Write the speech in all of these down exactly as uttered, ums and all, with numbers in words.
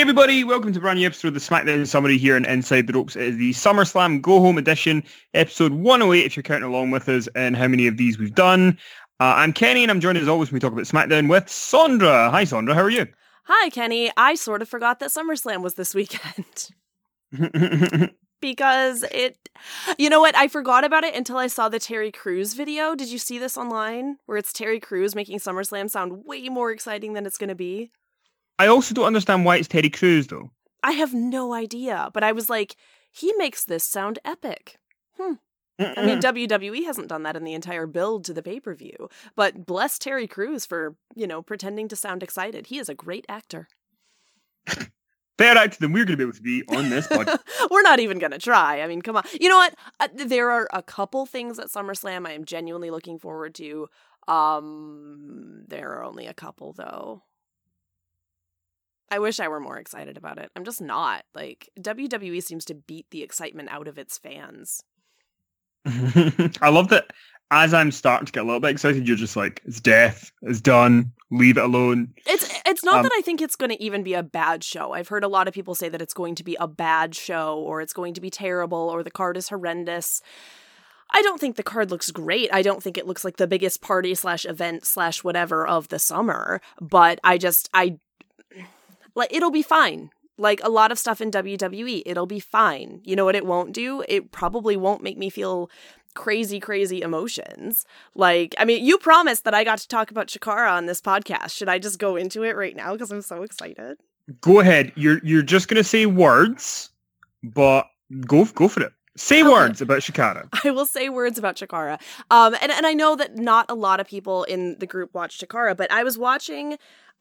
everybody, welcome to a brand new episode of the SmackDown Summary here on Inside the Ropes. It is the SummerSlam Go Home Edition, episode one oh eight, if you're counting along with us, and how many of these we've done. Uh, I'm Kenny, and I'm joined as always when we talk about SmackDown with Sondra. Hi, Sondra, how are you? Hi, Kenny. I sort of forgot that SummerSlam was this weekend. Because it, you know what, I forgot about it until I saw the Terry Crews video. Did you see this online? Where it's Terry Crews making SummerSlam sound way more exciting than it's going to be? I also don't understand why it's Terry Crews, though. I have no idea, but I was like, he makes this sound epic. Hmm. Mm-mm. I mean, W W E hasn't done that in the entire build to the pay-per-view, but bless Terry Crews for, you know, pretending to sound excited. He is a great actor. Better actor than we're going to be able to be on this podcast. We're not even going to try. I mean, come on. You know what? Uh, there are a couple things at SummerSlam I am genuinely looking forward to. Um, there are only a couple, though. I wish I were more excited about it. I'm just not. Like, W W E seems to beat the excitement out of its fans. I love that as I'm starting to get a little bit excited, you're just like, it's death, it's done, leave it alone. It's it's not um, that I think it's going to even be a bad show. I've heard a lot of people say that it's going to be a bad show, or it's going to be terrible, or the card is horrendous. I don't think the card looks great. I don't think it looks like the biggest party slash event slash whatever of the summer, but I just, I, like, it'll be fine. Like a lot of stuff in W W E, it'll be fine. You know what it won't do? It probably won't make me feel crazy, crazy emotions. Like, I mean, you promised that I got to talk about Chikara on this podcast. Should I just go into it right now? Because I'm so excited. Go ahead. You're you're just going to say words, but go go for it. Say Okay. words about Chikara. I will say words about Chikara. Um, and, and I know that not a lot of people in the group watch Chikara, but I was watching...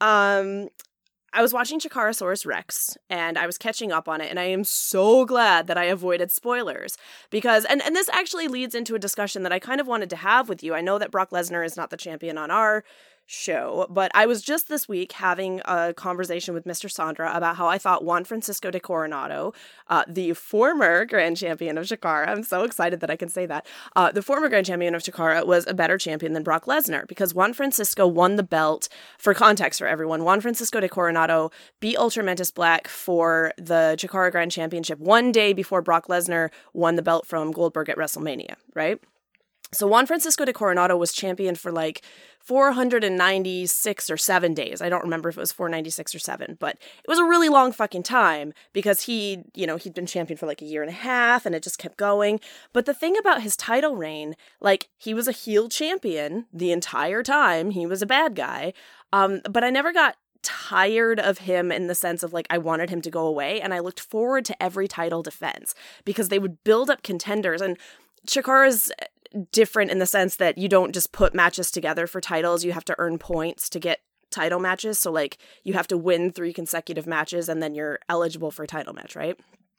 Um, I was watching Chikarasaurus Rex, and I was catching up on it, and I am so glad that I avoided spoilers, because, and, and this actually leads into a discussion that I kind of wanted to have with you. I know that Brock Lesnar is not the champion on our show, but I was just this week having a conversation with Mister Sondra about how I thought Juan Francisco de Coronado, uh, the former grand champion of Chikara, I'm so excited that I can say that, uh, the former grand champion of Chikara was a better champion than Brock Lesnar, because Juan Francisco won the belt. For context for everyone, Juan Francisco de Coronado beat Ultramantis Black for the Chikara Grand Championship one day before Brock Lesnar won the belt from Goldberg at WrestleMania, right? So Juan Francisco de Coronado was champion for like four hundred ninety-six or seven days. I don't remember if it was four ninety-six or seven, but it was a really long fucking time because he, you know, he'd been champion for like a year and a half and it just kept going. But the thing about his title reign, like he was a heel champion the entire time. He was a bad guy. Um, but I never got tired of him in the sense of like I wanted him to go away, and I looked forward to every title defense because they would build up contenders. And Chikara's different in the sense that you don't just put matches together for titles. You have to earn points to get title matches. So like you have to win three consecutive matches and then you're eligible for a title match, right?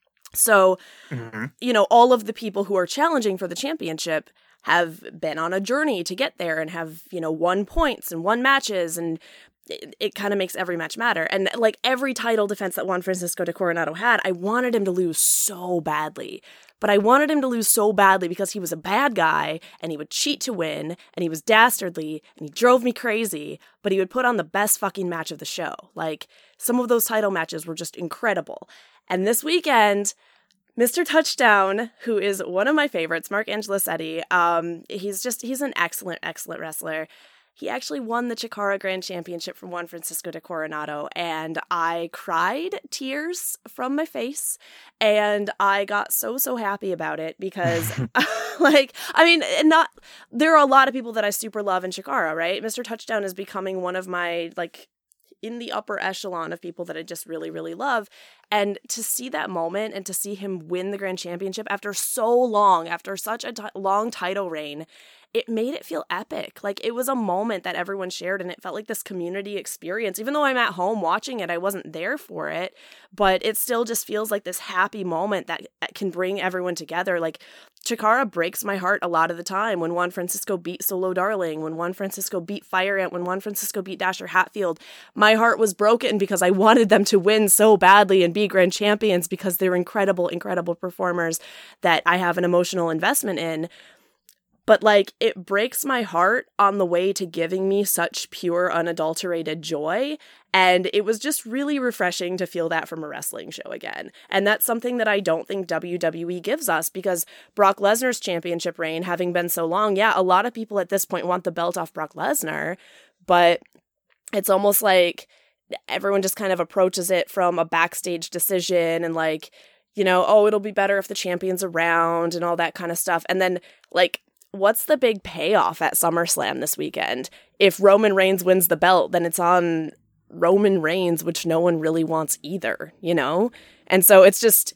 So, mm-hmm. you know, all of the people who are challenging for the championship have been on a journey to get there and have, you know, won points and won matches, and it, it kind of makes every match matter. And like every title defense that Juan Francisco de Coronado had, I wanted him to lose so badly. But I wanted him to lose so badly because he was a bad guy and he would cheat to win and he was dastardly and he drove me crazy, but he would put on the best fucking match of the show. Like some of those title matches were just incredible. And this weekend, Mister Touchdown, who is one of my favorites, Mark Angelosetti, um, he's just, he's an excellent, excellent wrestler. He actually won the Chikara Grand Championship from Juan Francisco de Coronado, and I cried tears from my face, and I got so, so happy about it because, like, I mean, not, there are a lot of people that I super love in Chikara, right? Mister Touchdown is becoming one of my, like, in the upper echelon of people that I just really, really love. And to see that moment and to see him win the Grand Championship after so long, after such a t- long title reign, it made it feel epic. Like it was a moment that everyone shared and it felt like this community experience. Even though I'm at home watching it, I wasn't there for it, but it still just feels like this happy moment that, that can bring everyone together. Like Chikara breaks my heart a lot of the time when Juan Francisco beat Solo Darling, when Juan Francisco beat Fire Ant, when Juan Francisco beat Dasher Hatfield. My heart was broken because I wanted them to win so badly and be grand champions because they're incredible, incredible performers that I have an emotional investment in. But, like, it breaks my heart on the way to giving me such pure, unadulterated joy. And it was just really refreshing to feel that from a wrestling show again. And that's something that I don't think W W E gives us, because Brock Lesnar's championship reign having been so long, yeah, a lot of people at this point want the belt off Brock Lesnar, but it's almost like everyone just kind of approaches it from a backstage decision and like, you know, oh, it'll be better if the champion's around and all that kind of stuff. And then, like, what's the big payoff at SummerSlam this weekend? If Roman Reigns wins the belt, then it's on Roman Reigns, which no one really wants either, you know? And so it's just,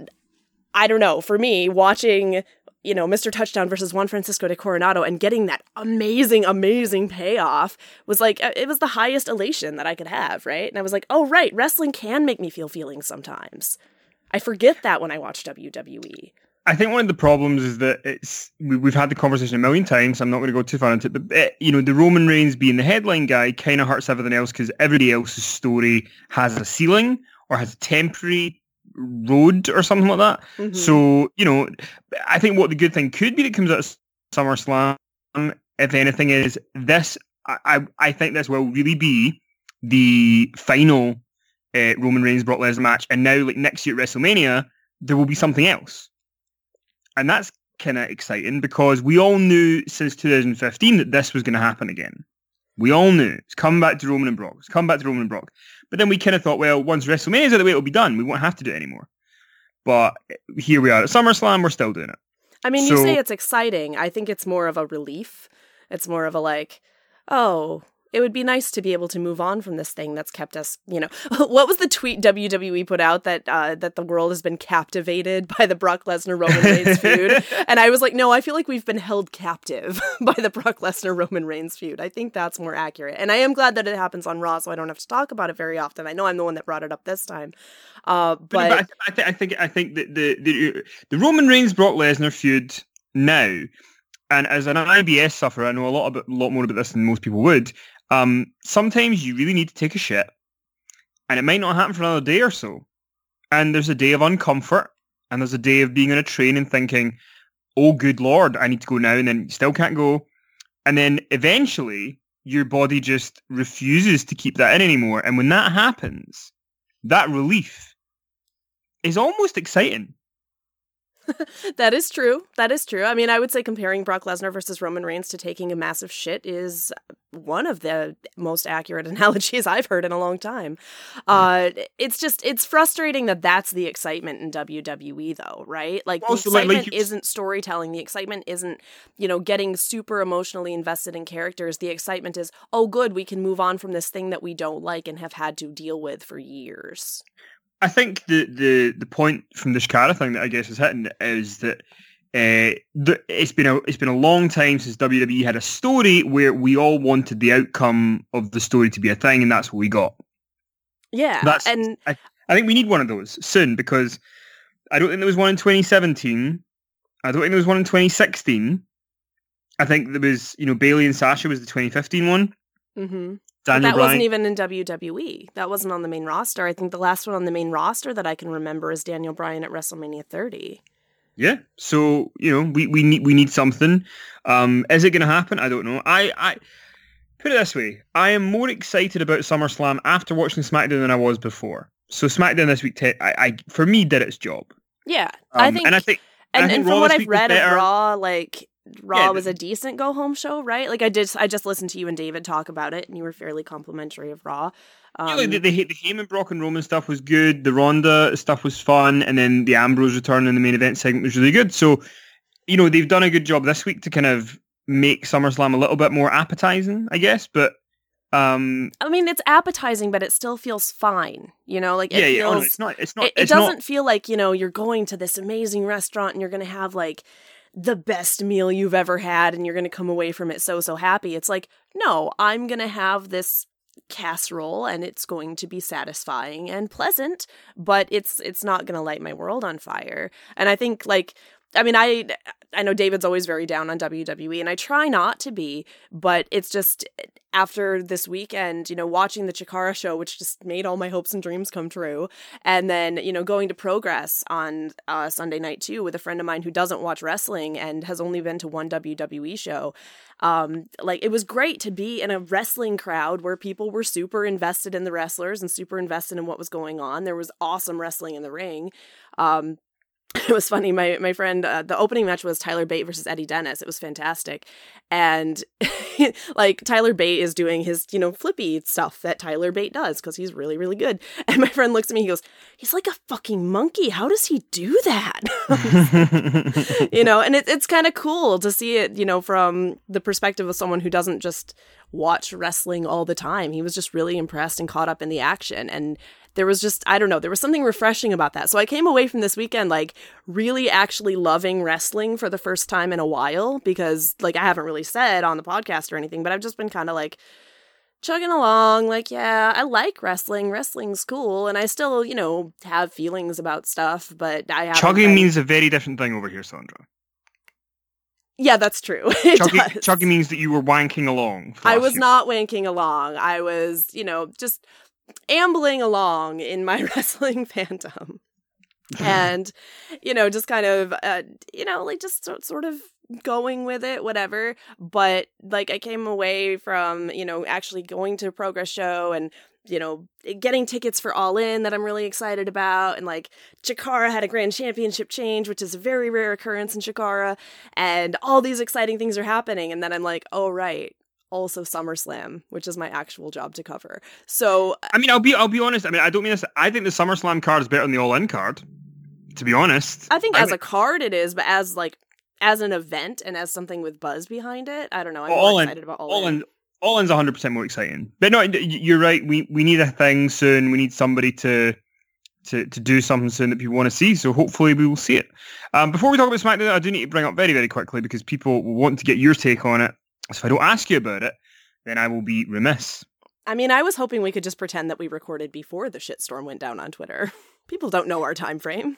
I don't know, for me, watching, you know, Mister Touchdown versus Juan Francisco de Coronado and getting that amazing, amazing payoff was like, it was the highest elation that I could have, right? And I was like, oh, right, wrestling can make me feel feelings sometimes. I forget that when I watch W W E. I think one of the problems is that it's we, we've had the conversation a million times. So I'm not going to go too far into it, but it, you know, the Roman Reigns being the headline guy kind of hurts everything else because everybody else's story has a ceiling or has a temporary road or something like that. Mm-hmm. So, you know, I think what the good thing could be that comes out of SummerSlam, if anything, is this. I I, I think this will really be the final uh, Roman Reigns Brock Lesnar match, and now like next year at WrestleMania there will be something else. And that's kind of exciting because we all knew since two thousand fifteen that this was going to happen again. We all knew. It's coming back to Roman and Brock. It's coming back to Roman and Brock. But then we kind of thought, well, once WrestleMania's out of the way, it'll be done. We won't have to do it anymore. But here we are at SummerSlam. We're still doing it. I mean, so, you say it's exciting. I think it's more of a relief. It's more of a like, oh, it would be nice to be able to move on from this thing that's kept us, you know. What was the tweet W W E put out that uh, that the world has been captivated by the Brock Lesnar Roman Reigns feud? And I was like, no, I feel like we've been held captive by the Brock Lesnar Roman Reigns feud. I think that's more accurate. And I am glad that it happens on Raw, so I don't have to talk about it very often. I know I'm the one that brought it up this time. Uh, but but, but I, th- I think I think that the, the the Roman Reigns Brock Lesnar feud now, and as an I B S sufferer, I know a lot about a lot more about this than most people would. Um, sometimes you really need to take a shit, and it might not happen for another day or so. And there's a day of uncomfort, and there's a day of being on a train and thinking, oh, good Lord, I need to go now, and then you still can't go. And then eventually, your body just refuses to keep that in anymore. And when that happens, that relief is almost exciting. That is true. That is true. I mean, I would say comparing Brock Lesnar versus Roman Reigns to taking a massive shit is one of the most accurate analogies I've heard in a long time. Uh, it's just, it's frustrating that that's the excitement in W W E, though, right? Like, the also, like, excitement like isn't storytelling. The excitement isn't, you know, getting super emotionally invested in characters. The excitement is, oh, good, we can move on from this thing that we don't like and have had to deal with for years. I think the, the, the point from the Chikara thing that I guess is hitting is that uh, the, it's been a it's been a long time since W W E had a story where we all wanted the outcome of the story to be a thing, and that's what we got. Yeah, that's, and I, I think we need one of those soon because I don't think there was one in twenty seventeen. I don't think there was one in twenty sixteen. I think there was, you know, Bayley and Sasha was the twenty fifteen one. Mm-hmm. Daniel that Bryan. Wasn't even in W W E. That wasn't on the main roster. I think the last one on the main roster that I can remember is Daniel Bryan at WrestleMania thirty. Yeah, so you know we, we need we need something. Um, is it going to happen? I don't know. I, I put it this way: I am more excited about SummerSlam after watching SmackDown than I was before. So SmackDown this week, te- I, I for me did its job. Yeah, um, I think, and I think, and, and, I think and from Raw what this I've week was read of better. Raw, like. Raw Yeah, was a decent go home show, right? Like I did, I just listened to you and David talk about it, and you were fairly complimentary of Raw. Um, Yeah, like the, the the Heyman, Brock, and Roman stuff was good. The Ronda stuff was fun, and then the Ambrose return in the main event segment was really good. So, you know, they've done a good job this week to kind of make SummerSlam a little bit more appetizing, I guess. But um, I mean, it's appetizing, but it still feels fine. You know, like it yeah, feels, yeah, oh, no, it's not. It's not. It, it it's doesn't not, feel like, you know, you're going to this amazing restaurant and you're going to have like the best meal you've ever had and you're going to come away from it so, so happy. It's like, no, I'm going to have this casserole and it's going to be satisfying and pleasant, but it's it's not going to light my world on fire. And I think like I mean, I I know David's always very down on W W E, and I try not to be, but it's just after this weekend, you know, watching the Chikara show, which just made all my hopes and dreams come true, and then, you know, going to Progress on uh, Sunday night too with a friend of mine who doesn't watch wrestling and has only been to one W W E show. Um, like, it was great to be in a wrestling crowd where people were super invested in the wrestlers and super invested in what was going on. There was awesome wrestling in the ring. Um, It was funny. My my friend, uh, the opening match was Tyler Bate versus Eddie Dennis. It was fantastic, and like Tyler Bate is doing his you know flippy stuff that Tyler Bate does because he's really really good. And my friend looks at me, he goes, "He's like a fucking monkey. How does he do that?" you know, and it, it's kind of cool to see it, you know, from the perspective of someone who doesn't just watch wrestling all the time. He was just really impressed and caught up in the action, and there was just, I don't know, there was something refreshing about that. So I came away from this weekend, like, really actually loving wrestling for the first time in a while, because, like, I haven't really said on the podcast or anything, but I've just been kind of, like, chugging along, like, yeah, I like wrestling. Wrestling's cool, and I still, you know, have feelings about stuff, but I haven't Chugging been... means a very different thing over here, Sandra. Yeah, that's true. It chugging, does. chugging means that you were wanking along. I was year. not wanking along. I was, you know, just... ambling along in my wrestling fandom and, you know, just kind of, uh, you know, like just so, sort of going with it, whatever. But like I came away from, you know, actually going to a Progress show and, you know, getting tickets for All In that I'm really excited about. And like Chikara had a grand championship change, which is a very rare occurrence in Chikara. And all these exciting things are happening. And then I'm like, oh, right. Also SummerSlam, which is my actual job to cover. So I mean, I'll be I'll be honest. I mean, I don't mean this. I think the SummerSlam card is better than the All In card. To be honest, I think I as mean, a card it is, but as like as an event and as something with buzz behind it, I don't know. I'm all more in, excited about All, all In. in. All In's one hundred percent more exciting. But no, you're right. We we need a thing soon. We need somebody to to to do something soon that people want to see. So hopefully we will see it. Um, before we talk about SmackDown, I do need to bring up very very quickly because people will want to get your take on it. So if I don't ask you about it, then I will be remiss. I mean, I was hoping we could just pretend that we recorded before the shitstorm went down on Twitter. People don't know our time frame.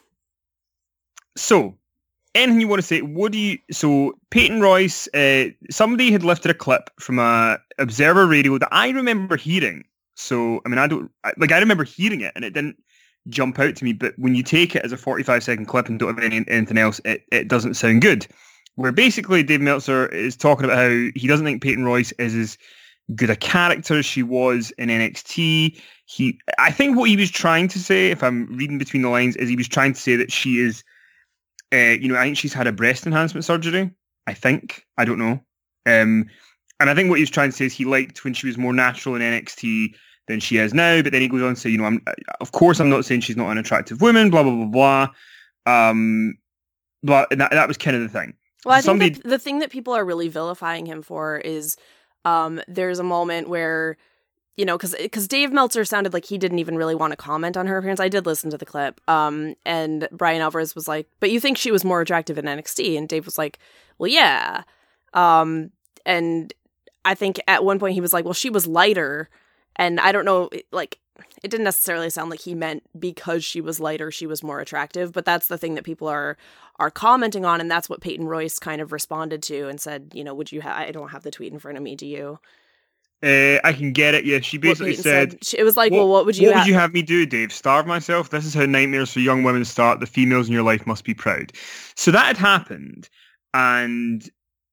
So, anything you want to say? What do you? So, Peyton Royce. Uh, somebody had lifted a clip from a Observer Radio that I remember hearing. So, I mean, I don't I, like. I remember hearing it, and it didn't jump out to me. But when you take it as a forty-five second clip and don't have any, anything else, it, it doesn't sound good. Where basically Dave Meltzer is talking about how he doesn't think Peyton Royce is as good a character as she was in N X T. He, I think what he was trying to say, if I'm reading between the lines, is he was trying to say that she is, uh, you know, I think she's had a breast enhancement surgery. I think. I don't know. Um, and I think what he was trying to say is he liked when she was more natural in N X T than she is now. But then he goes on to say, you know, I'm, of course I'm not saying she's not an attractive woman, blah, blah, blah, blah. Um, but that, that was kind of the thing. Well, I Somebody... think that the thing that people are really vilifying him for is um, there's a moment where, you know, because because Dave Meltzer sounded like he didn't even really want to comment on her appearance. I did listen to the clip. Um, and Brian Alvarez was like, but you think she was more attractive in N X T? And Dave was like, well, yeah. Um, and I think at one point he was like, well, she was lighter. And I don't know, like, it didn't necessarily sound like he meant because she was lighter, she was more attractive. But that's the thing that people are are commenting on. And that's what Peyton Royce kind of responded to and said, you know, would you have, I don't have the tweet in front of me. Do you? Uh, I can get it. Yeah, she basically said, said, it was like, what, well, what would you what ha- would you have me do, Dave? Starve myself? This is how nightmares for young women start. The females in your life must be proud. So that had happened. And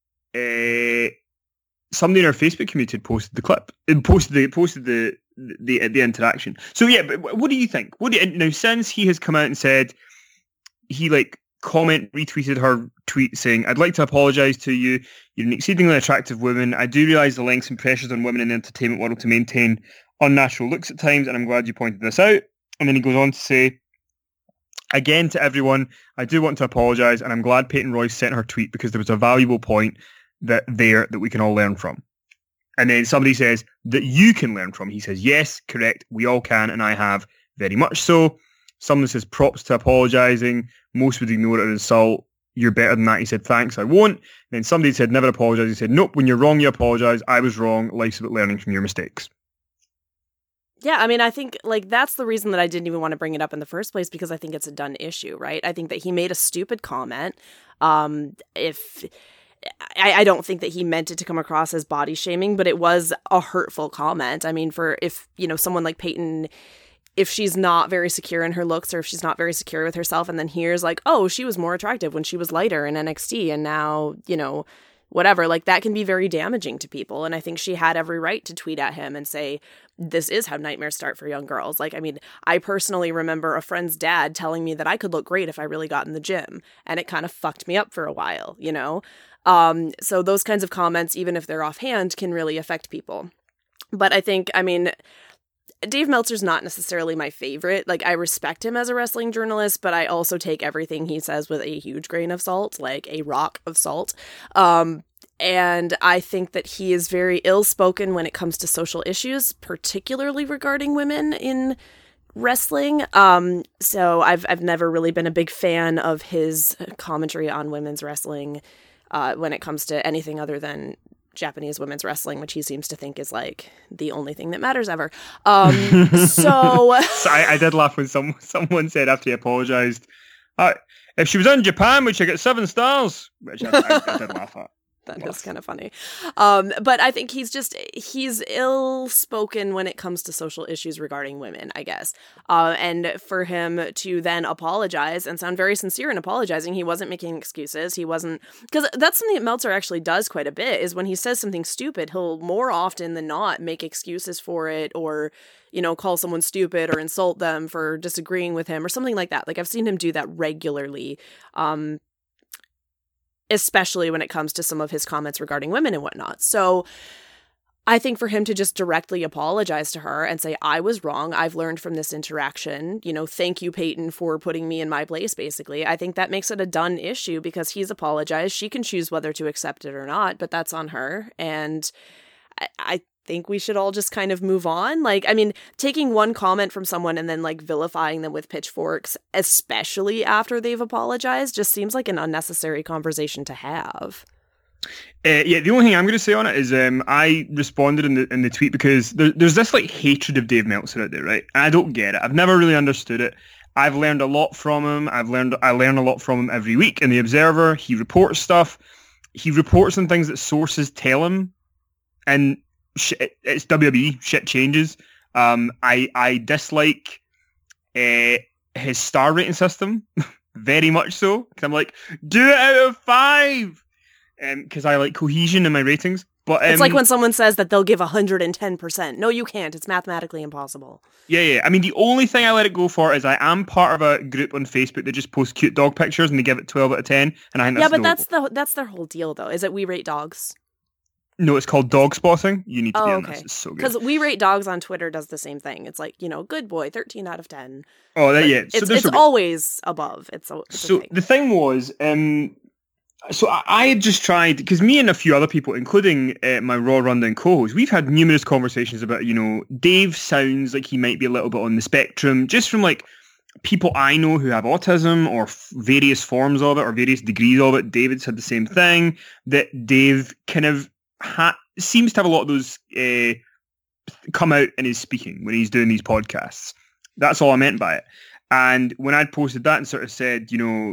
uh, somebody in our Facebook community had posted the clip. It posted the posted the the the interaction. So yeah, but what do you think? What do you, now since he has come out and said he like comment retweeted her tweet saying, "I'd like to apologise to you. You're an exceedingly attractive woman. I do realise the lengths and pressures on women in the entertainment world to maintain unnatural looks at times, and I'm glad you pointed this out." And then he goes on to say, "Again, to everyone, I do want to apologise, and I'm glad Peyton Royce sent her tweet because there was a valuable point that there that we can all learn from." And then somebody says, "that you can learn from." He says, "Yes, correct, we all can, and I have very much so." Someone says, "Props to apologising. Most would ignore it as an insult. You're better than that." He said, "Thanks, I won't." And then somebody said, "Never apologise." He said, "Nope, when you're wrong, you apologise. I was wrong. Life's about learning from your mistakes." Yeah, I mean, I think like that's the reason that I didn't even want to bring it up in the first place, because I think it's a done issue, right? I think that he made a stupid comment. Um, if I, I don't think that he meant it to come across as body shaming, but it was a hurtful comment. I mean, for if, you know, someone like Peyton, if she's not very secure in her looks, or if she's not very secure with herself, and then hears like, oh, she was more attractive when she was lighter in N X T, and now, you know, whatever, like that can be very damaging to people. And I think she had every right to tweet at him and say, this is how nightmares start for young girls. Like, I mean, I personally remember a friend's dad telling me that I could look great if I really got in the gym, and it kind of fucked me up for a while, you know? Um, so those kinds of comments, even if they're offhand, can really affect people. But I think, I mean, Dave Meltzer's not necessarily my favorite. Like, I respect him as a wrestling journalist, but I also take everything he says with a huge grain of salt, like a rock of salt. Um, and I think that he is very ill-spoken when it comes to social issues, particularly regarding women in wrestling. Um, so I've I've never really been a big fan of his commentary on women's wrestling uh, when it comes to anything other than Japanese women's wrestling, which he seems to think is like the only thing that matters ever. Um, so, so I, I did laugh when some, someone said after he apologized, uh, if she was in Japan, would she get seven stars? Which I, I, I did laugh at. That is kind of funny. Um, but I think he's just, he's ill-spoken when it comes to social issues regarding women, I guess. Uh, and for him to then apologize and sound very sincere in apologizing, he wasn't making excuses. He wasn't, because that's something that Meltzer actually does quite a bit, is when he says something stupid, he'll more often than not make excuses for it, or, you know, call someone stupid or insult them for disagreeing with him or something like that. Like, I've seen him do that regularly. Um, especially when it comes to some of his comments regarding women and whatnot. So I think for him to just directly apologize to her and say, I was wrong, I've learned from this interaction, you know, thank you, Peyton, for putting me in my place, basically. I think that makes it a done issue because he's apologized. She can choose whether to accept it or not, but that's on her. And I, I think we should all just kind of move on. Like, I mean, taking one comment from someone and then like vilifying them with pitchforks, especially after they've apologized, just seems like an unnecessary conversation to have. Uh, yeah, the only thing I'm going to say on it is um, I responded in the in the tweet because there, there's this like hatred of Dave Meltzer out there, right? And I don't get it. I've never really understood it. I've learned a lot from him. I've learned I learn a lot from him every week in the Observer. He reports stuff. He reports on things that sources tell him, and shit, it's W W E. Shit changes. Um, I I dislike uh, his star rating system very much so. Because I'm like, do it out of five. Because um, I like cohesion in my ratings. But um, it's like when someone says that they'll give one hundred ten percent. No, you can't. It's mathematically impossible. Yeah, yeah. I mean, the only thing I let it go for is I am part of a group on Facebook that just posts cute dog pictures and they give it twelve out of ten. And I think that's yeah, but notable. that's the that's their whole deal, though. Is it We Rate Dogs? No, it's called Dog Spotting. You need to oh, be on okay. this. It's so good. Because We Rate Dogs on Twitter does the same thing. It's like, you know, good boy, thirteen out of ten. Oh, that, yeah. So it's it's so always above. It's, a, it's So a thing. the thing was, um, so I, I had just tried, because me and a few other people, including uh, my Raw Rundown co-host, we've had numerous conversations about, you know, Dave sounds like he might be a little bit on the spectrum, just from like people I know who have autism or f- various forms of it or various degrees of it. David's had the same thing, that Dave kind of ha- seems to have a lot of those uh, come out in his speaking when he's doing these podcasts. That's all I meant by it. And when I'd posted that and sort of said, you know,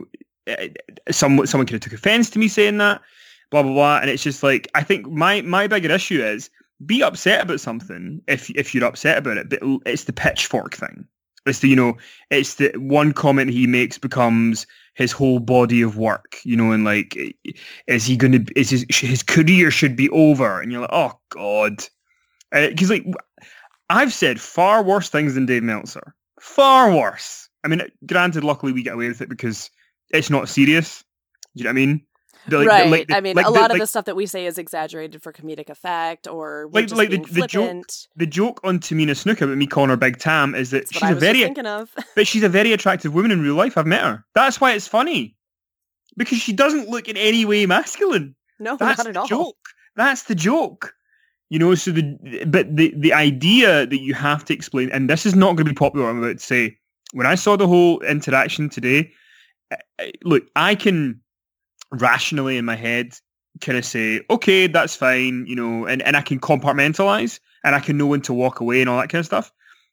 Some, someone could have took offense to me saying that, blah, blah, blah. And it's just like, I think my, my bigger issue is be upset about something if if you're upset about it, but it's the pitchfork thing. It's the, you know, it's the one comment he makes becomes his whole body of work, you know, and like, is he going to, is his, his career should be over. And you're like, oh God. Because uh, like, I've said far worse things than Dave Meltzer. Far worse. I mean, granted, luckily we get away with it because it's not serious. Do you know what I mean? The, like, right. the, like, the, I mean, like a the, lot of like, the stuff that we say is exaggerated for comedic effect, or we're like, just like being the, the joke. flippant. The joke on Tamina Snuka about me calling her Big Tam is that That's she's what I a was very, just thinking of. but she's a very attractive woman in real life. I've met her. That's why it's funny, because she doesn't look in any way masculine. No, That's not at the all. joke. That's the joke. You know, so the but the the idea that you have to explain, and this is not going to be popular, I'm about to say. When I saw the whole interaction today, look, I can rationally in my head kind of say, okay, that's fine, you know, and, and I can compartmentalize and I can know when to walk away and all that kind of stuff.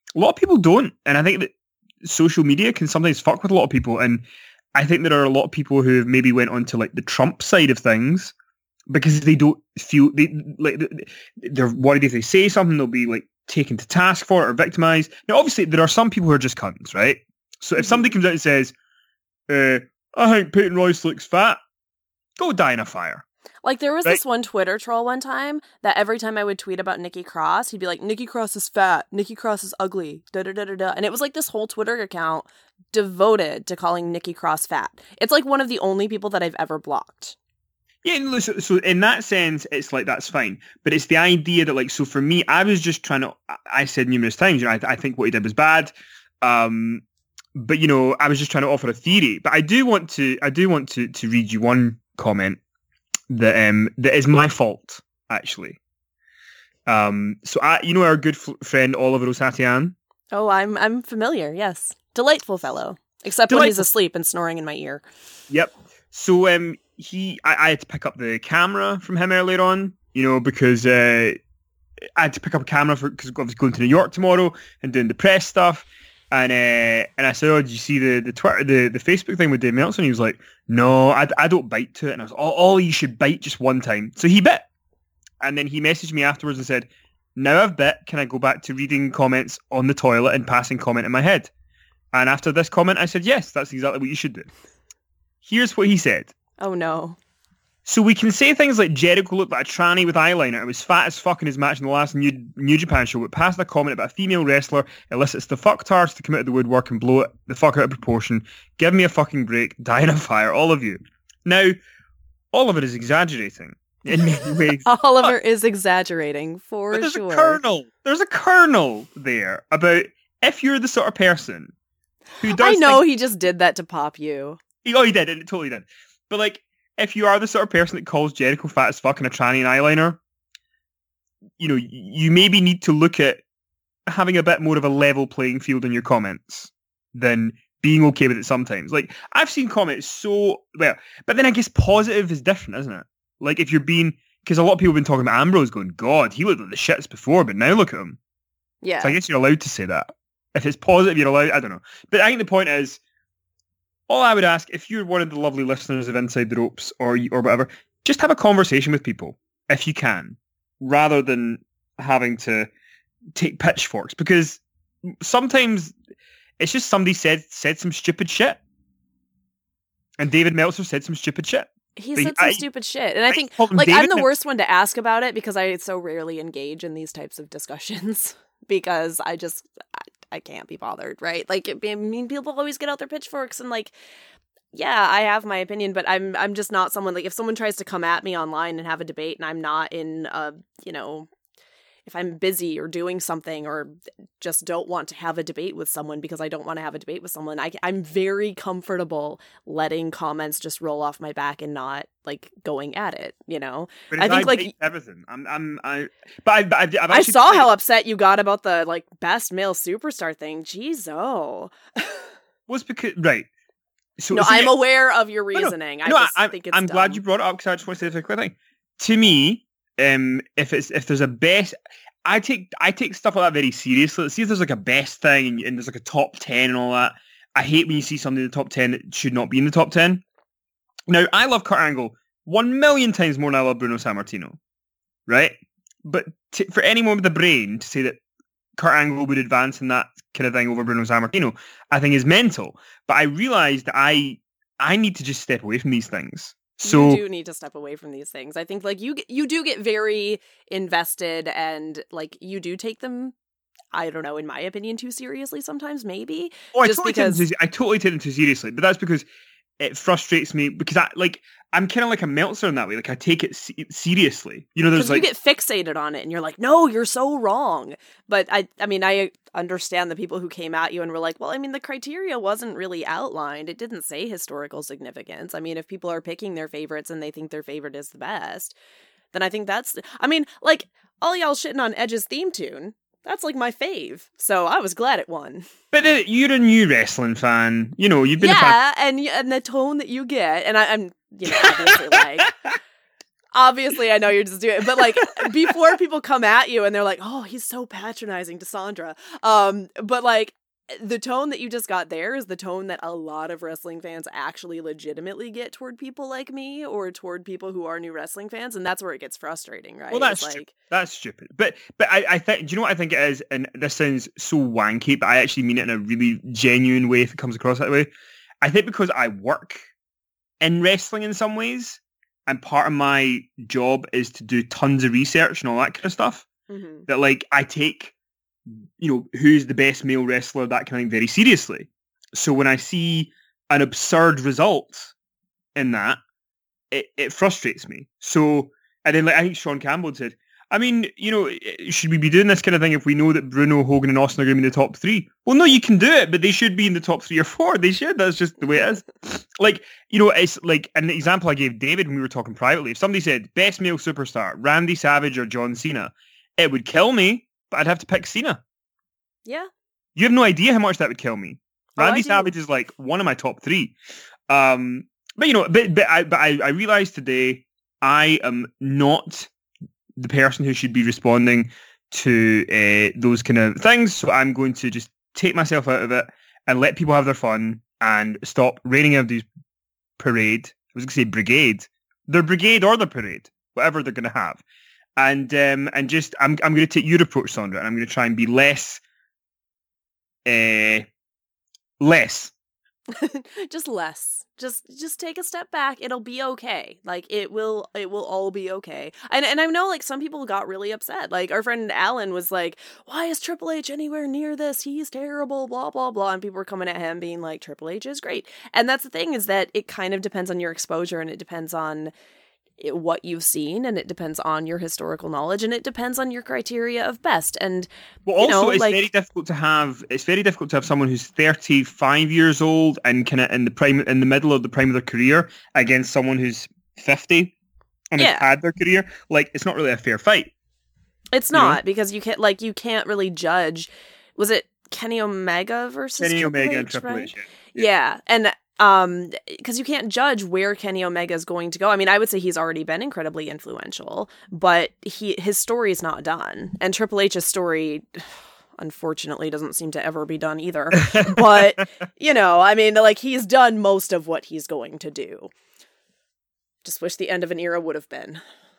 a lot of people don't. And I think that social media can sometimes fuck with a lot of people. And I think there are a lot of people who have maybe went on to like the Trump side of things because they don't feel they like they're worried if they say something they'll be like taken to task for it or victimized. Now, obviously, there are some people who are just cunts, right? So if somebody comes out and says, uh, "I think Peyton Royce looks fat," go die in a fire. Like, there was right? this one Twitter troll one time that every time I would tweet about Nikki Cross, he'd be like, "Nikki Cross is fat. Nikki Cross is ugly. Da da da da da." And it was like this whole Twitter account devoted to calling Nikki Cross fat. It's like one of the only people that I've ever blocked. Yeah, so, so in that sense, it's like, that's fine. But it's the idea that, like, so for me, I was just trying to, I said numerous times, you know, I, I think what he did was bad. Um, but, you know, I was just trying to offer a theory. But I do want to, I do want to, to read you one comment that, um, that is my fault, actually. Um, so, I, you know, our good f- friend, Oliver Osatian? Oh, I'm, I'm familiar. Yes. Delightful fellow. Except Delightful. When he's asleep and snoring in my ear. Yep. So, um, he, I, I had to pick up the camera from him earlier on, you know, because uh, I had to pick up a camera for because I was going to New York tomorrow and doing the press stuff, and uh, and I said, "Oh, did you see the the Twitter, the, the Facebook thing with Dave Meltzer?" And he was like, "No, I, I don't bite to it." And I was, "Oh, oh, you should bite just one time." So he bit, and then he messaged me afterwards and said, "Now I've bit, can I go back to reading comments on the toilet and passing comment in my head?" And after this comment, I said, "Yes, that's exactly what you should do." Here's what he said. Oh, no. So we can say things like Jericho looked like a tranny with eyeliner and was fat as fuck in his match in the last New, New Japan show, but past a comment about a female wrestler elicits the fucktards to come out of the woodwork and blow it the fuck out of proportion. Give me a fucking break. Die in a fire, all of you. Now, Oliver is exaggerating in many ways. Oliver but, is exaggerating, for there's sure. A kernel, there's a kernel there about if you're the sort of person who does... I know think, he just did that to pop you. He, oh, he did. It totally did. But, like, if you are the sort of person that calls Jericho fat as fuck and a tranny and eyeliner, you know, you maybe need to look at having a bit more of a level playing field in your comments than being okay with it sometimes. Like, I've seen comments so... Well, but then I guess positive is different, isn't it? Like, if you're being... Because a lot of people have been talking about Ambrose going, God, he looked like the shits before, but now look at him. Yeah. So I guess you're allowed to say that. If it's positive, you're allowed... I don't know. But I think the point is... All I would ask, if you're one of the lovely listeners of Inside the Ropes or or whatever, just have a conversation with people, if you can, rather than having to take pitchforks. Because sometimes it's just somebody said said some stupid shit. And David Meltzer said some stupid shit. He but said some I, stupid shit. And I, I think, like, David I'm the worst one to ask about it because I so rarely engage in these types of discussions because I just... I, I can't be bothered, right? Like, I mean, people always get out their pitchforks and, like, yeah, I have my opinion, but I'm I'm just not someone, like, if someone tries to come at me online and have a debate and I'm not in, a, you know, if I'm busy or doing something or just don't want to have a debate with someone because I don't want to have a debate with someone, I, I'm very comfortable letting comments just roll off my back and not, like, going at it, you know? But I think, I like... everything. I'm, I'm, I... But I, but I've, I've I saw tried. how upset you got about the, like, best male superstar thing. Jeez, oh. Was because... Right. So, no, so I'm yeah, aware of your reasoning. No, no, I just I, think it's I'm dumb. glad you brought it up because I just want to say a quick thing. To me, um, if it's if there's a best... I take I take stuff like that very seriously. See if there's like a best thing and, and there's like a top ten and all that. I hate when you see something in the top ten that should not be in the top ten. Now, I love Kurt Angle one million times more than I love Bruno Sammartino, right? But t- for anyone with a brain to say that Kurt Angle would advance in that kind of thing over Bruno Sammartino, I think is mental. But I realised that I I need to just step away from these things. So, you do need to step away from these things. I think, like, you you do get very invested and, like, you do take them, I don't know, in my opinion, too seriously sometimes, maybe. Oh, I just totally, because... take them too, I totally take them too seriously, but that's because it frustrates me because I, like, I'm kind of like a Meltzer in that way. Like, I take it se- seriously. You know, there's like... you get fixated on it and you're like, no, you're so wrong. But I, I mean, I understand the people who came at you and were like, well, I mean, the criteria wasn't really outlined. It didn't say historical significance. I mean, if people are picking their favorites and they think their favorite is the best, then I think that's, I mean, like, all y'all shitting on Edge's theme tune, that's like my fave. So I was glad it won. But uh, you're a new wrestling fan. You know, you've been yeah, a fan. and and the tone that you get, and I, I'm, you know, obviously like, Obviously, I know you're just doing it, but like before people come at you and they're like, "Oh, he's so patronizing to Sandra," um, but like the tone that you just got there is the tone that a lot of wrestling fans actually legitimately get toward people like me or toward people who are new wrestling fans, and that's where it gets frustrating, right? Well, that's It's stu- like, that's stupid. But but I, I think, do you know what I think it is? And this sounds so wanky, but I actually mean it in a really genuine way if it comes across that way. I think because I work in wrestling in some ways, and part of my job is to do tons of research and all that kind of stuff, mm-hmm. that like I take, you know, who's the best male wrestler, that kind of thing, very seriously. So when I see an absurd result in that, it, it frustrates me. So, and then like I think Sean Campbell said, I mean, you know, should we be doing this kind of thing if we know that Bruno, Hogan and Austin are going to be in the top three? Well, no, you can do it, but they should be in the top three or four. They should. That's just the way it is. Like, you know, it's like an example I gave David when we were talking privately. If somebody said, best male superstar, Randy Savage or John Cena, it would kill me, but I'd have to pick Cena. Yeah. You have no idea how much that would kill me. Oh, Randy I do. Savage is like one of my top three. Um, but, you know, but, but, I, but I, I realized today I am not the person who should be responding to uh, those kind of things. So I'm going to just take myself out of it and let people have their fun and stop raining out these parade. I was going to say brigade. Their brigade or their parade, whatever they're going to have. And um, and just, I'm I'm going to take your approach, Sandra, and I'm going to try and be less, uh, less. Just less. Just just take a step back. It'll be okay. Like it will it will all be okay. And and I know like some people got really upset. Like our friend Alan was like, "Why is Triple H anywhere near this? He's terrible, blah blah blah." And people were coming at him being like, "Triple H is great." And that's the thing, is that it kind of depends on your exposure, and it depends on it, what you've seen, and it depends on your historical knowledge, and it depends on your criteria of best. And well, you also know, it's like, very difficult to have. It's very difficult to have someone who's thirty-five years old and kind of in the prime, in the middle of the prime of their career, against someone who's fifty and yeah. has had their career. Like, it's not really a fair fight. It's you not know? because you can't like you can't really judge. Was it Kenny Omega versus Kenny Triple Omega H, and Triple right? H. Yeah. yeah, and um, because you can't judge where Kenny Omega is going to go. I mean, I would say he's already been incredibly influential, but he his story is not done, and Triple H's story, unfortunately, doesn't seem to ever be done either. But you know, I mean, like he's done most of what he's going to do. Just wish the end of an era would have been.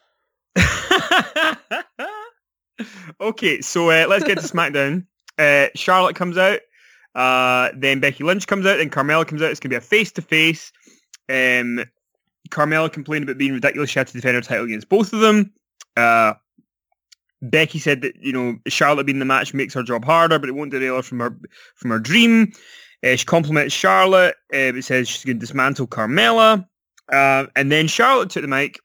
Okay, so uh, let's get to SmackDown. Uh, Charlotte comes out. Uh, then Becky Lynch comes out, then Carmella comes out. It's going to be a face-to-face. Um, Carmella complained about being ridiculous. She had to defend her title against both of them. Uh, Becky said that, you know, Charlotte being in the match makes her job harder, but it won't derail her from her from her dream. Uh, she compliments Charlotte. Uh, it says she's going to dismantle Carmella. Uh, and then Charlotte took the mic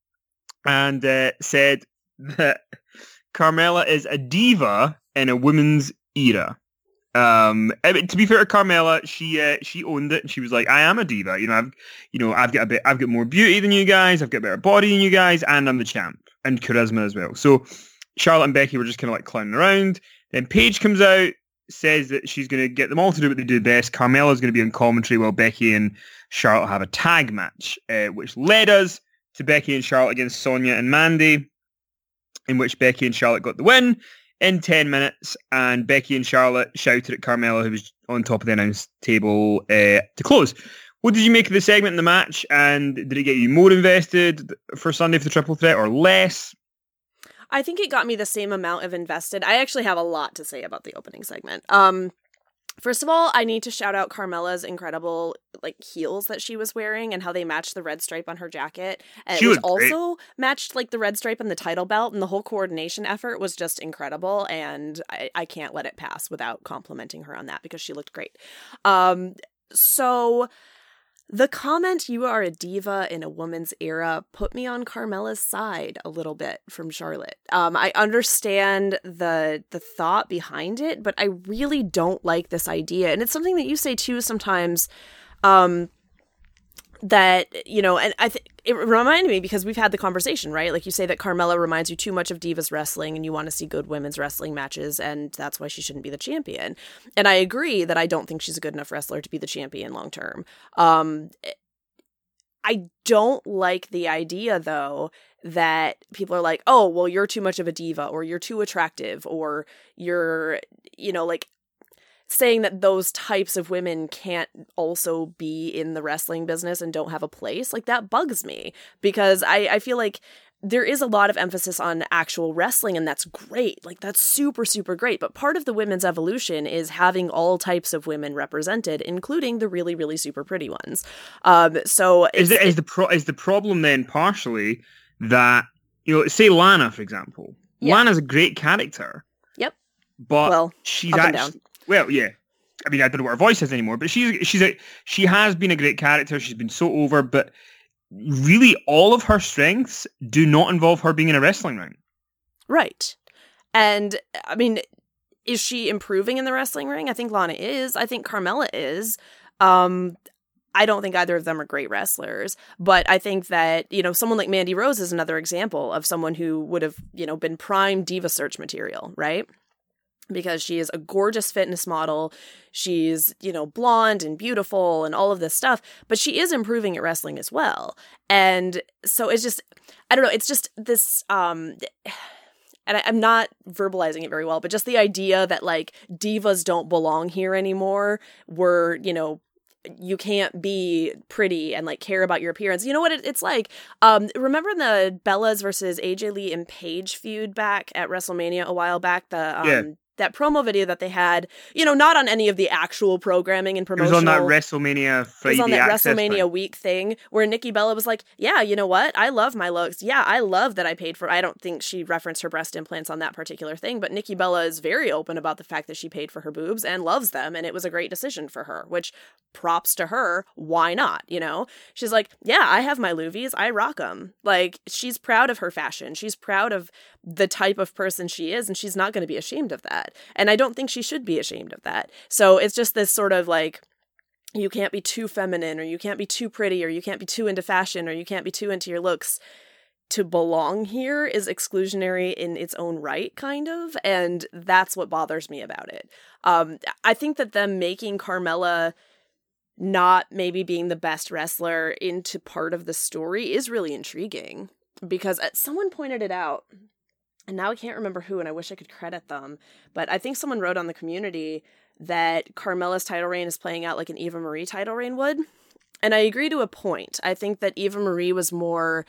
and uh, said that Carmella is a diva in a women's era. Um, I mean, to be fair to Carmella, she uh, she owned it, and she was like, "I am a diva. You know, I've you know I've got a bit, I've got more beauty than you guys. I've got a better body than you guys, and I'm the champ and charisma as well." So Charlotte and Becky were just kind of like clowning around. Then Paige comes out, says that she's going to get them all to do what they do best. Carmella's going to be on commentary while Becky and Charlotte have a tag match, uh, which led us to Becky and Charlotte against Sonya and Mandy, in which Becky and Charlotte got the win in ten minutes, and Becky and Charlotte shouted at Carmella, who was on top of the announce table, uh, to close. What did you make of the segment in the match, and did it get you more invested for Sunday for the triple threat, or less? I think it got me the same amount of invested. I actually have a lot to say about the opening segment. Um, first of all, I need to shout out Carmella's incredible like heels that she was wearing and how they matched the red stripe on her jacket. And She it was was great. also matched like the red stripe and the title belt, and the whole coordination effort was just incredible. And I, I can't let it pass without complimenting her on that because she looked great. Um, so the comment, "you are a diva in a woman's era," put me on Carmella's side a little bit from Charlotte. Um, I understand the the thought behind it, but I really don't like this idea. And it's something that you say too sometimes, um, that, you know, and I think it reminded me because we've had the conversation, right? Like you say that Carmella reminds you too much of Divas wrestling and you want to see good women's wrestling matches, and that's why she shouldn't be the champion. And I agree that I don't think she's a good enough wrestler to be the champion long term. Um, I don't like the idea, though, that people are like, oh, well, you're too much of a diva, or you're too attractive, or you're, you know, like, saying that those types of women can't also be in the wrestling business and don't have a place. Like, that bugs me, because I, I feel like there is a lot of emphasis on actual wrestling, and that's great. Like, that's super, super great. But part of the women's evolution is having all types of women represented, including the really, really super pretty ones. Um, so is the, is the pro- is the problem then partially that, you know, say Lana, for example. Yeah. Lana's a great character. Yep. But well, she's up actually, and down. Well, yeah. I mean, I don't know what her voice is anymore, but she's she's a she has been a great character. She's been so over, but really all of her strengths do not involve her being in a wrestling ring. Right. And I mean, is she improving in the wrestling ring? I think Lana is. I think Carmella is. Um, I don't think either of them are great wrestlers, but I think that, you know, someone like Mandy Rose is another example of someone who would have, you know, been prime diva search material, right? Because she is a gorgeous fitness model. She's, you know, blonde and beautiful and all of this stuff, but she is improving at wrestling as well. And so it's just, I don't know, it's just this, um, and I, I'm not verbalizing it very well, but just the idea that, like, divas don't belong here anymore. We're, you know, you can't be pretty and, like, care about your appearance. You know what it, it's like? Um, remember the Bellas versus A J Lee and Paige feud back at WrestleMania a while back? The um, yeah. That promo video that they had, you know, not on any of the actual programming and promotional. It was on that WrestleMania Friday It was on that WrestleMania thing. week thing where Nikki Bella was like, yeah, you know what? I love my looks. Yeah, I love that I paid for, I don't think she referenced her breast implants on that particular thing, but Nikki Bella is very open about the fact that she paid for her boobs and loves them, and it was a great decision for her, which props to her. Why not? You know, she's like, yeah, I have my Louvies. I rock them. Like, she's proud of her fashion. She's proud of the type of person she is, and she's not going to be ashamed of that. And I don't think she should be ashamed of that. So it's just this sort of like, you can't be too feminine, or you can't be too pretty, or you can't be too into fashion, or you can't be too into your looks. To belong here is exclusionary in its own right, kind of. And that's what bothers me about it. Um, I think that them making Carmella not maybe being the best wrestler into part of the story is really intriguing, because someone pointed it out. And now I can't remember who, and I wish I could credit them. But I think someone wrote on the community that Carmella's title reign is playing out like an Eva Marie title reign would. And I agree to a point. I think that Eva Marie was more...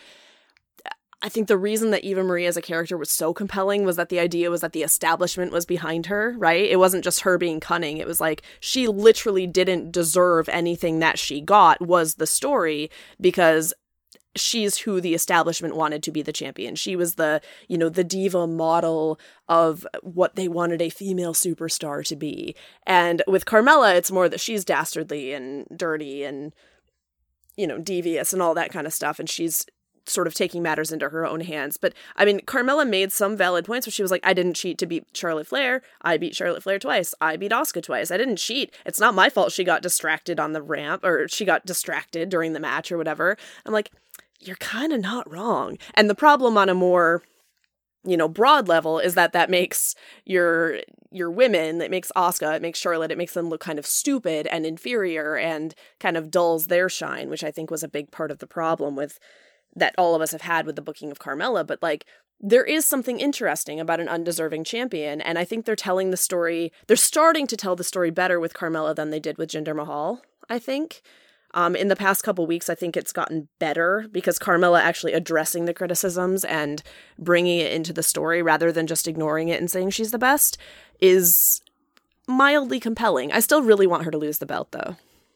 I think the reason that Eva Marie as a character was so compelling was that the idea was that the establishment was behind her, right? It wasn't just her being cunning. It was like, she literally didn't deserve anything that she got, was the story, because she's who the establishment wanted to be the champion. She was the, you know, the diva model of what they wanted a female superstar to be. And with Carmella, it's more that she's dastardly and dirty and, you know, devious and all that kind of stuff. And she's sort of taking matters into her own hands. But I mean, Carmella made some valid points where she was like, I didn't cheat to beat Charlotte Flair. I beat Charlotte Flair twice. I beat Asuka twice. I didn't cheat. It's not my fault she got distracted on the ramp, or she got distracted during the match or whatever. I'm like, you're kind of not wrong. And the problem on a more, you know, broad level is that that makes your your women, it makes Asuka, it makes Charlotte, it makes them look kind of stupid and inferior and kind of dulls their shine, which I think was a big part of the problem with that all of us have had with the booking of Carmella. But like, there is something interesting about an undeserving champion, and I think they're telling the story, they're starting to tell the story better with Carmella than they did with Jinder Mahal, I think. Um, in the past couple weeks, I think it's gotten better because Carmella actually addressing the criticisms and bringing it into the story rather than just ignoring it and saying she's the best is mildly compelling. I still really want her to lose the belt, though.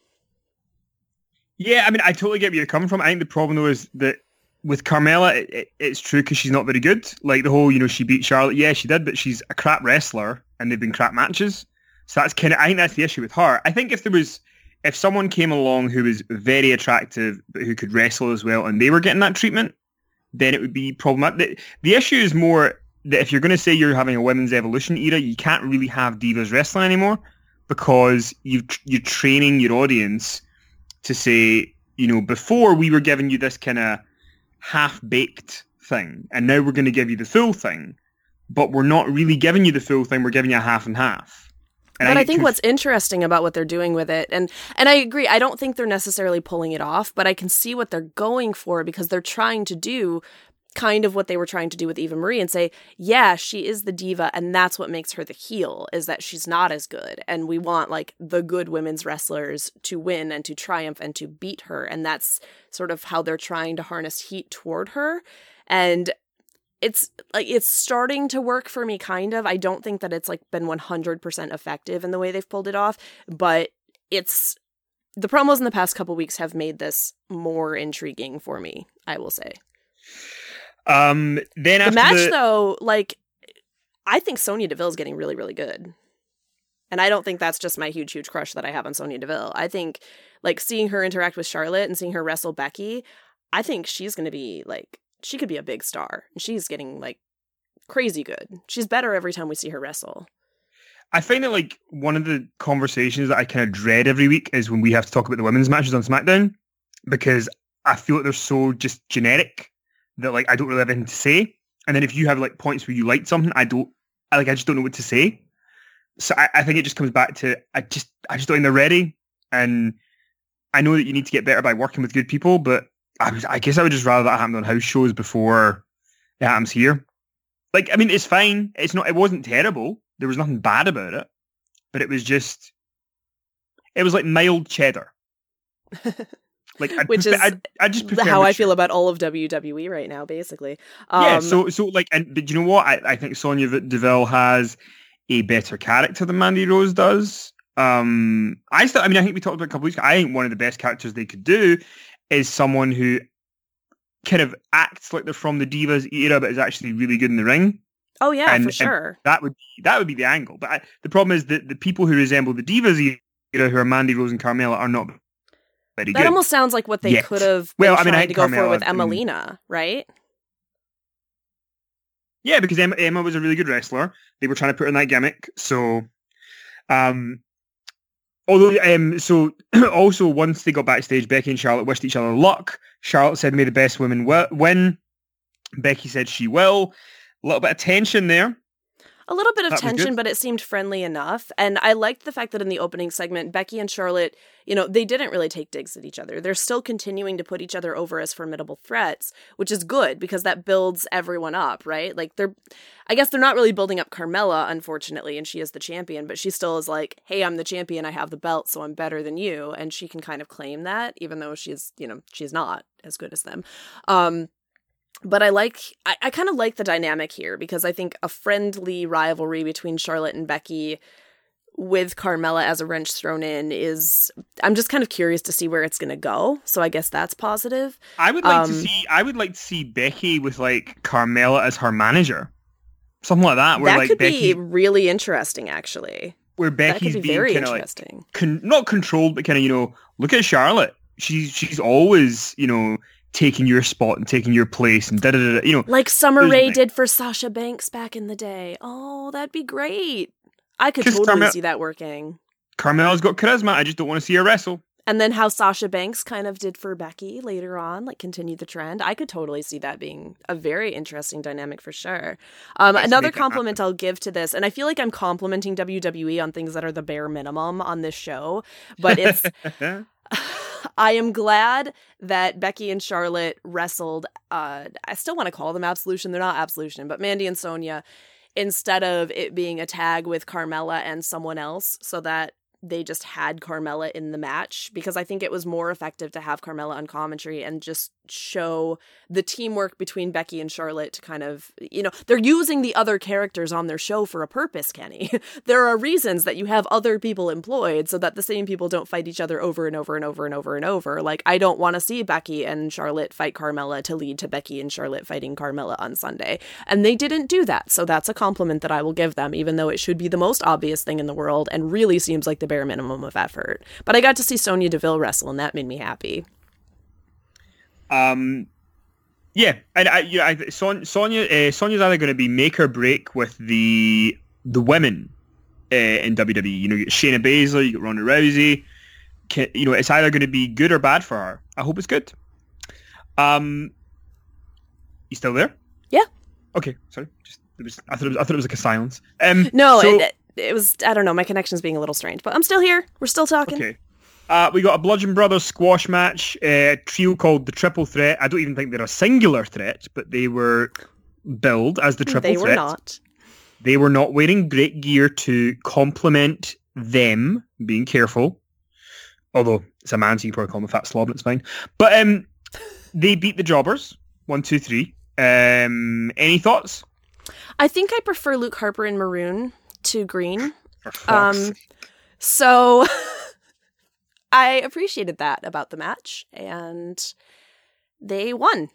Yeah, I mean, I totally get where you're coming from. I think the problem, though, is that with Carmella, it, it, it's true because she's not very good. Like the whole, you know, she beat Charlotte. Yeah, she did, but she's a crap wrestler and they've been crap matches. So that's kind of, I think that's the issue with her. I think if there was, if someone came along who was very attractive, but who could wrestle as well, and they were getting that treatment, then it would be problematic. The, the issue is more that if you're going to say you're having a women's evolution era, you can't really have divas wrestling anymore because you've, you're training your audience to say, you know, before we were giving you this kind of half-baked thing, and now we're going to give you the full thing, but we're not really giving you the full thing, we're giving you a half and half. And but I, I think to, what's interesting about what they're doing with it, and and I agree, I don't think they're necessarily pulling it off, but I can see what they're going for because they're trying to do kind of what they were trying to do with Eva Marie and say, yeah, she is the diva, and that's what makes her the heel, is that she's not as good. And we want, like, the good women's wrestlers to win and to triumph and to beat her. And that's sort of how they're trying to harness heat toward her. And it's like it's starting to work for me, kind of. I don't think that it's like been one hundred percent effective in the way they've pulled it off, but it's the promos in the past couple weeks have made this more intriguing for me, I will say. Um, then the after match, the... though, like, I think Sonya Deville is getting really, really good. And I don't think that's just my huge, huge crush that I have on Sonya Deville. I think, like, seeing her interact with Charlotte and seeing her wrestle Becky, I think she's going to be, like, she could be a big star. And she's getting, like, crazy good. She's better every time we see her wrestle. I find that, like, one of the conversations that I kind of dread every week is when we have to talk about the women's matches on SmackDown, because I feel like they're so just generic that, like, I don't really have anything to say. And then if you have, like, points where you like something, I don't, I, like, I just don't know what to say. So I, I think it just comes back to, I just, I just don't think they're ready. And I know that you need to get better by working with good people, but I, was, I guess I would just rather that happen on house shows before it happens here. Like, I mean, it's fine. It's not, it wasn't terrible. There was nothing bad about it, but it was just, it was like mild cheddar. Like, I'd Which prefer, is I'd, I'd just prefer how I mature. feel about all of W W E right now, basically. Um, yeah, so, so like, and but you know what? I, I think Sonya Deville has a better character than Mandy Rose does. Um, I still, I mean, I think we talked about it a couple weeks ago. I think one of the best characters they could do is someone who kind of acts like they're from the Divas era, but is actually really good in the ring. Oh yeah, and, for sure. That would be, that would be the angle. But I, the problem is that the people who resemble the Divas era, who are Mandy Rose and Carmella, are not very that good. almost sounds like what they Yet. could have well, been I mean, trying I to go Carmella, for with I mean, Emelina, right? Yeah, because Emma, Emma was a really good wrestler. They were trying to put her in that gimmick. So, um, although, um, so also once they got backstage, Becky and Charlotte wished each other luck. Charlotte said, "May the best women w- win." Becky said she will. A little bit of tension there. A little bit of That was tension, good. but it seemed friendly enough. And I liked the fact that in the opening segment, Becky and Charlotte, you know, they didn't really take digs at each other. They're still continuing to put each other over as formidable threats, which is good because that builds everyone up, right? Like they're, I guess they're not really building up Carmella, unfortunately, and she is the champion, but she still is like, hey, I'm the champion, I have the belt, so I'm better than you. And she can kind of claim that, even though she's, you know, she's not as good as them. Um, But I like, I, I kind of like the dynamic here because I think a friendly rivalry between Charlotte and Becky with Carmella as a wrench thrown in is, I'm just kind of curious to see where it's going to go. So I guess that's positive. I would like Um, to see, I would like to see Becky with like Carmella as her manager. Something like that. Where that like could Becky, be really interesting, actually. where That Becky's could be being very kind of like, interesting. con- not controlled, but kind of, you know, look at Charlotte. She's, she's always, you know, taking your spot and taking your place and da da da. You know, Like Summer there's Rae the- did for Sasha Banks back in the day. Oh, that'd be great. I could 'Cause totally Carmella- see that working. Carmella's got charisma. I just don't want to see her wrestle. And then how Sasha Banks kind of did for Becky later on, like continue the trend. I could totally see that being a very interesting dynamic for sure. Um, Let's another make it compliment I'll give to this, and I feel like I'm complimenting W W E on things that are the bare minimum on this show, but it's I am glad that Becky and Charlotte wrestled, uh, I still want to call them Absolution, they're not Absolution, but Mandy and Sonya, instead of it being a tag with Carmella and someone else, so that they just had Carmella in the match, because I think it was more effective to have Carmella on commentary and just show the teamwork between Becky and Charlotte to kind of, you know, they're using the other characters on their show for a purpose, Kenny. There are reasons that you have other people employed so that the same people don't fight each other over and over and over and over and over. Like, I don't want to see Becky and Charlotte fight Carmella to lead to Becky and Charlotte fighting Carmella on Sunday. And they didn't do that. So that's a compliment that I will give them, even though it should be the most obvious thing in the world and really seems like the bare minimum of effort. But I got to see Sonya Deville wrestle, and that made me happy. Um, yeah, and I, you know, I, Son, Sonya, uh, Sonya's either going to be make or break with the the women uh, in W W E. You know, you get Shayna Baszler, you get Ronda Rousey. Can, you know, it's either going to be good or bad for her. I hope it's good. Um, you still there? Yeah. Okay, sorry. Just it was. I thought it was. I thought it was like a silence. Um, No, so, it, it was, I don't know, my connection's being a little strange, but I'm still here. We're still talking. Okay. Uh, we got a Bludgeon Brothers squash match, a trio called the Triple Threat. I don't even think they're a singular threat, but they were billed as the Triple They Threat. were not. They were not wearing great gear to complement them, being careful. Although it's a man, so you probably call him a fat slob, and it's fine. But um, they beat the Jobbers. One, two, three. Um, any thoughts? I think I prefer Luke Harper in maroon to green. For fuck's Um, sake. so I appreciated that about the match, and they won.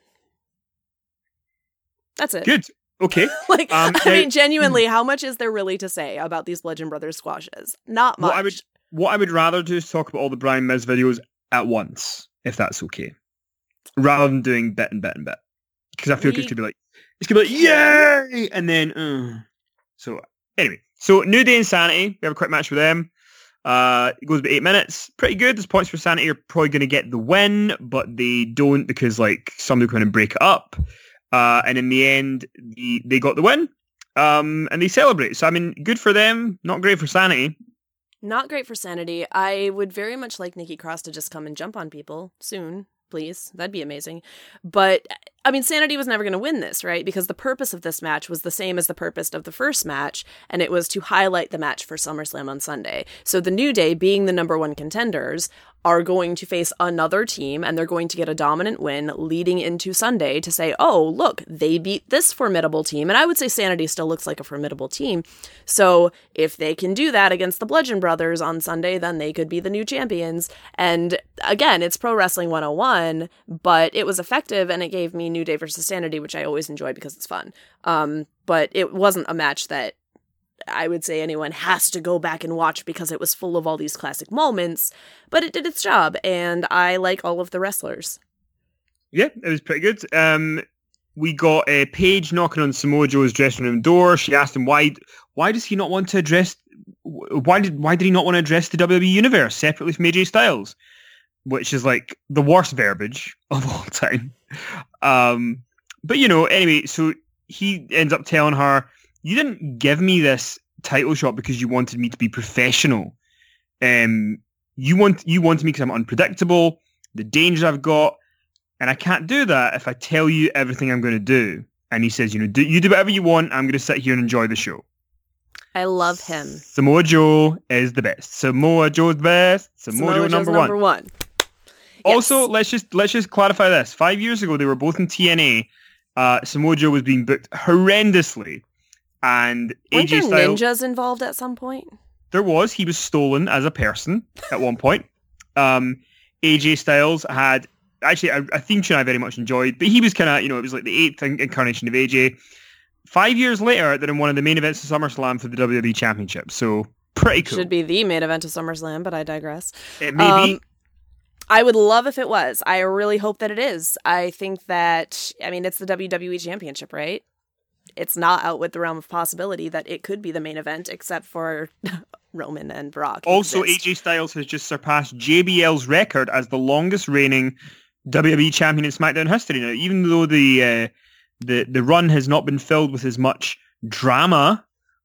That's it. Good. Okay. Like, Um, I now- mean, genuinely, how much is there really to say about these Bludgeon Brothers squashes? Not much. What I would what I would rather do is talk about all the Brian Miz videos at once, if that's okay, rather than doing bit and bit and bit, because I feel like We it's gonna be like it's gonna be like yay, and then uh. so anyway, so New Day and Sanity, we have a quick match with them. Uh, it goes about eight minutes, pretty good. There's points for Sanity are probably gonna get the win, but they don't because like somebody going to break it up. Uh, and in the end, the, they got the win. Um, and they celebrate. So I mean, good for them. Not great for Sanity. Not great for Sanity. I would very much like Nikki Cross to just come and jump on people soon, please. That'd be amazing. But, I mean, Sanity was never going to win this, right? Because the purpose of this match was the same as the purpose of the first match, and it was to highlight the match for SummerSlam on Sunday. So the New Day, being the number one contenders, are going to face another team, and they're going to get a dominant win leading into Sunday to say, oh, look, they beat this formidable team. And I would say Sanity still looks like a formidable team. So if they can do that against the Bludgeon Brothers on Sunday, then they could be the new champions. And again, it's Pro Wrestling one oh one, but it was effective, and it gave me New Day versus Sanity, which I always enjoy because it's fun. Um, but it wasn't a match that I would say anyone has to go back and watch because it was full of all these classic moments, but it did its job, and I like all of the wrestlers. Yeah, it was pretty good. Um, we got a uh, Paige knocking on Samoa Joe's dressing room door. She asked him why why does he not want to address why did why did he not want to address the W W E universe separately from A J Styles, which is like the worst verbiage of all time. Um, but you know, anyway, so he ends up telling her, you didn't give me this title shot because you wanted me to be professional. Um, you want you wanted me because I'm unpredictable, the dangers I've got, and I can't do that if I tell you everything I'm going to do. And he says, you know, do, you do whatever you want. I'm going to sit here and enjoy the show. I love him. Samoa Joe is the best. Samoa Joe's the best. Samoa, Samoa Joe Joe's number, number one. one. Also, Yes. let's just let's just clarify this. Five years ago, they were both in T N A. Uh, Samoa Joe was being booked horrendously. And Weren't A J there Styles, ninjas involved at some point? there was. He was stolen as a person at one point. Um, A J Styles had actually a, a theme tune I very much enjoyed, but he was kind of, you know, it was like the eighth incarnation of A J. Five years later, they're in one of the main events of SummerSlam for the W W E Championship. So pretty cool. Should be the main event of SummerSlam, but I digress. It may be. Um, I would love if it was. I really hope that it is. I think that, I mean, it's the W W E Championship, right? It's not out with the realm of possibility that it could be the main event, except for Roman and Brock. Also, exist. A J Styles has just surpassed J B L's record as the longest reigning W W E champion in SmackDown history. Now, even though the uh, the the run has not been filled with as much drama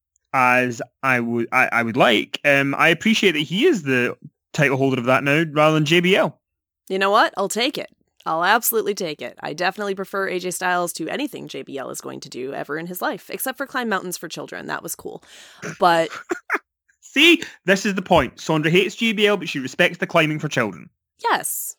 as I would I, I would like, um, I appreciate that he is the title holder of that now rather than J B L. You know what? I'll take it. I'll absolutely take it. I definitely prefer A J Styles to anything J B L is going to do ever in his life, except for climb mountains for children. That was cool. But See, this is the point. Sondra hates J B L, but she respects the climbing for children. yes,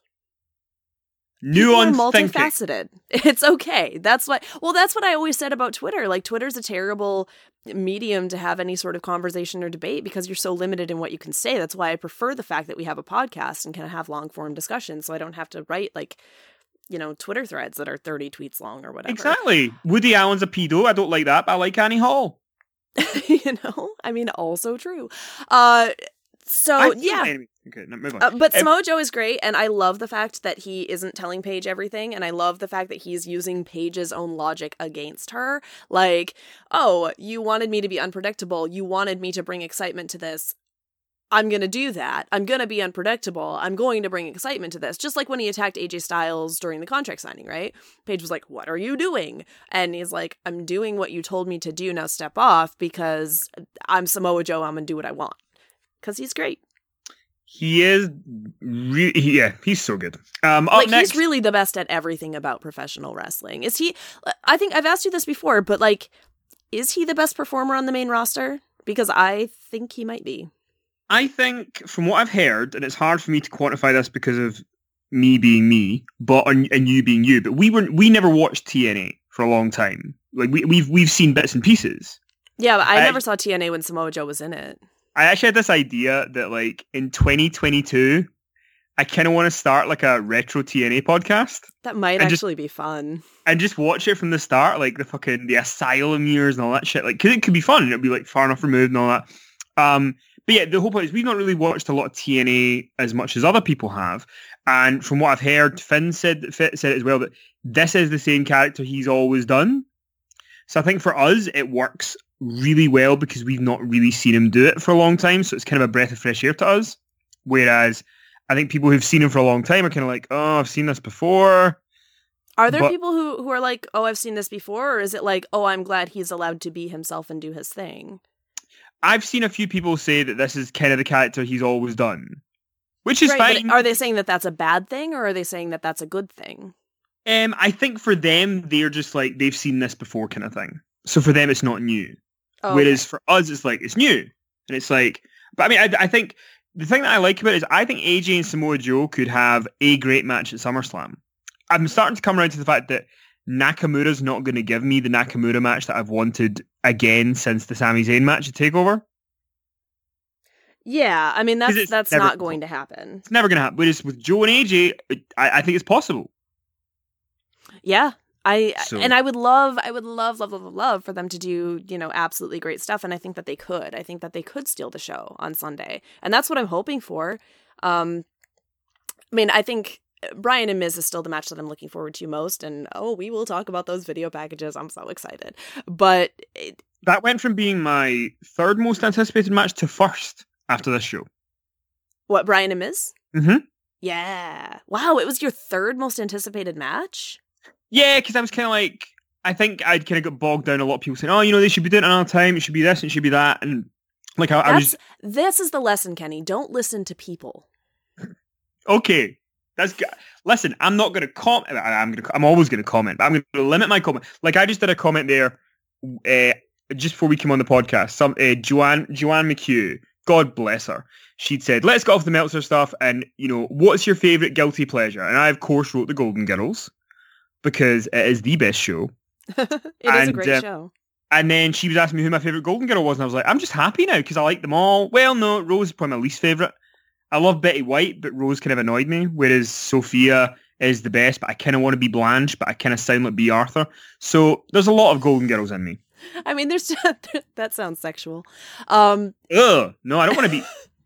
people are Nuanced thinking. multifaceted. It's okay. That's what, well, that's what I always said about Twitter. Like, Twitter's a terrible medium to have any sort of conversation or debate because you're so limited in what you can say. That's why I prefer the fact that we have a podcast and can have long form discussions, so I don't have to write like, you know, Twitter threads that are thirty tweets long or whatever. Exactly. Woody Allen's a pedo. I don't like that, but I like Annie Hall. You know, I mean, also true. Uh, so I- yeah. Anyway, okay, no, move on. Uh, but Um, Samoa Joe is great, and I love the fact that he isn't telling Paige everything, and I love the fact that he's using Paige's own logic against her. Like, oh, you wanted me to be unpredictable. You wanted me to bring excitement to this. I'm going to do that. I'm going to be unpredictable. I'm going to bring excitement to this. Just like when he attacked A J Styles during the contract signing, right? Paige was like, what are you doing? And he's like, I'm doing what you told me to do. Now step off because I'm Samoa Joe. I'm going to do what I want. Because he's great. He is, re- yeah, he's so good. Um, up like, next- he's really the best at everything about professional wrestling. Is he, I think I've asked you this before, but like, is he the best performer on the main roster? Because I think he might be. I think, from what I've heard, and it's hard for me to quantify this because of me being me, but and, and you being you, but we were we never watched T N A for a long time. Like we we've we've seen bits and pieces. Yeah, but I, I never saw T N A when Samoa Joe was in it. I actually had this idea that like in twenty twenty-two, I kind of want to start like a retro T N A podcast. That might and actually just, be fun. And just watch it from the start, like the fucking the Asylum years and all that shit. Like, cause it could be fun. And it'd be like far enough removed and all that. Um. But yeah, the whole point is we've not really watched a lot of T N A as much as other people have. And from what I've heard, Finn said, said it as well, that this is the same character he's always done. So I think for us, it works really well because we've not really seen him do it for a long time. So it's kind of a breath of fresh air to us. Whereas I think people who've seen him for a long time are kind of like, oh, I've seen this before. Are there but, people who, who are like, oh, I've seen this before? Or is it like, oh, I'm glad he's allowed to be himself and do his thing? I've seen a few people say that this is kind of the character he's always done, which is right, fine. Are they saying that that's a bad thing, or are they saying that that's a good thing? Um, I think for them, they're just like, they've seen this before kind of thing. So for them, it's not new. Oh, Whereas okay. for us, it's like, it's new. And it's like, but I mean, I, I think the thing that I like about it is I think A J and Samoa Joe could have a great match at SummerSlam. I'm starting to come around to the fact that Nakamura's not going to give me the Nakamura match that I've wanted again since the Sami Zayn match at TakeOver. Yeah, I mean, that's that's never, not going to happen. It's never going to happen. Whereas with Joe and A J, I, I think it's possible. Yeah, I So- and I would love, I would love, love, love, love, love for them to do, you know, absolutely great stuff. And I think that they could. I think that they could steal the show on Sunday. And that's what I'm hoping for. Um, I mean, I think Bryan and Miz is still the match that I'm looking forward to most. And, oh, we will talk about those video packages. I'm so excited. But it, That went from being my third most anticipated match to first after this show. what, Bryan and Miz? Mm-hmm. Yeah. Wow, it was your third most anticipated match? Yeah, because I was kind of like, I think I'd kind of got bogged down a lot of people saying, oh, you know, they should be doing it another time. It should be this and it should be that. And like, I, I was... This is the lesson, Kenny. Don't listen to people. Okay. That's good. Listen, I'm not going to comment. I'm going to. I'm always going to comment, but I'm going to limit my comment. Like I just did a comment there uh, just before we came on the podcast. Some uh, Joanne Joanne McHugh, God bless her. She'd said, "Let's get off the Meltzer stuff, and you know, what's your favorite guilty pleasure?" And I, of course, wrote the Golden Girls because it is the best show. It and, is a great uh, show. And then she was asking me who my favorite Golden Girl was, and I was like, "I'm just happy now because I like them all." Well, no, Rose is probably my least favorite. I love Betty White, but Rose kind of annoyed me, whereas Sophia is the best, but I kind of want to be Blanche, but I kind of sound like B. Arthur. So there's a lot of Golden Girls in me. I mean, there's that sounds sexual. Um, Ugh, no, I don't want to be...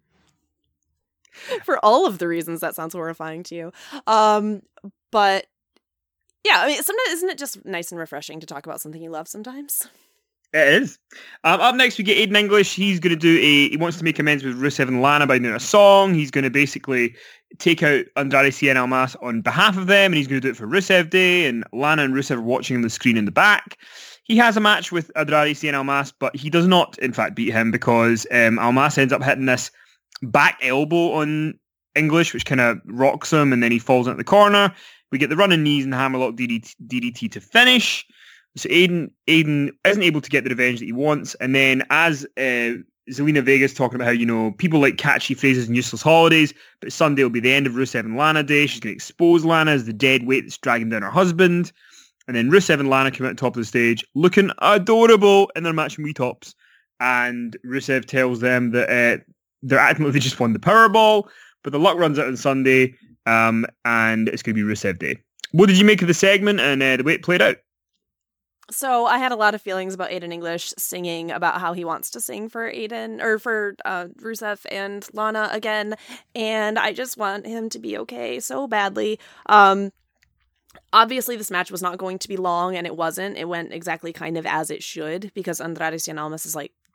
for all of the reasons that sounds horrifying to you. Um, but yeah, I mean, sometimes isn't it just nice and refreshing to talk about something you love sometimes? It is. Um, up next, we get Aiden English. He's going to do a... He wants to make amends with Rusev and Lana by doing a song. He's going to basically take out Andrade Cien Almas on behalf of them, and he's going to do it for Rusev Day, and Lana and Rusev are watching the screen in the back. He has a match with Andrade Cien Almas, but he does not, in fact, beat him because um, Almas ends up hitting this back elbow on English, which kind of rocks him, and then he falls into the corner. We get the running knees and hammerlock D D T, D D T to finish. So Aiden, Aiden isn't able to get the revenge that he wants. And then as uh, Zelina Vega's talking about how, you know, people like catchy phrases and useless holidays, but Sunday will be the end of Rusev and Lana Day. She's going to expose Lana as the dead weight that's dragging down her husband. And then Rusev and Lana come out on top of the stage looking adorable in their matching wee tops. And Rusev tells them that uh, they're acting like they just won the Powerball, but the luck runs out on Sunday, um, and it's going to be Rusev Day. What did you make of the segment and uh, the way it played out? So I had a lot of feelings about Aiden English singing about how he wants to sing for Aiden or for uh, Rusev and Lana again, and I just want him to be okay so badly. Um, obviously, this match was not going to be long, and it wasn't. It went exactly kind of as it should because Andrade Cien Almas is like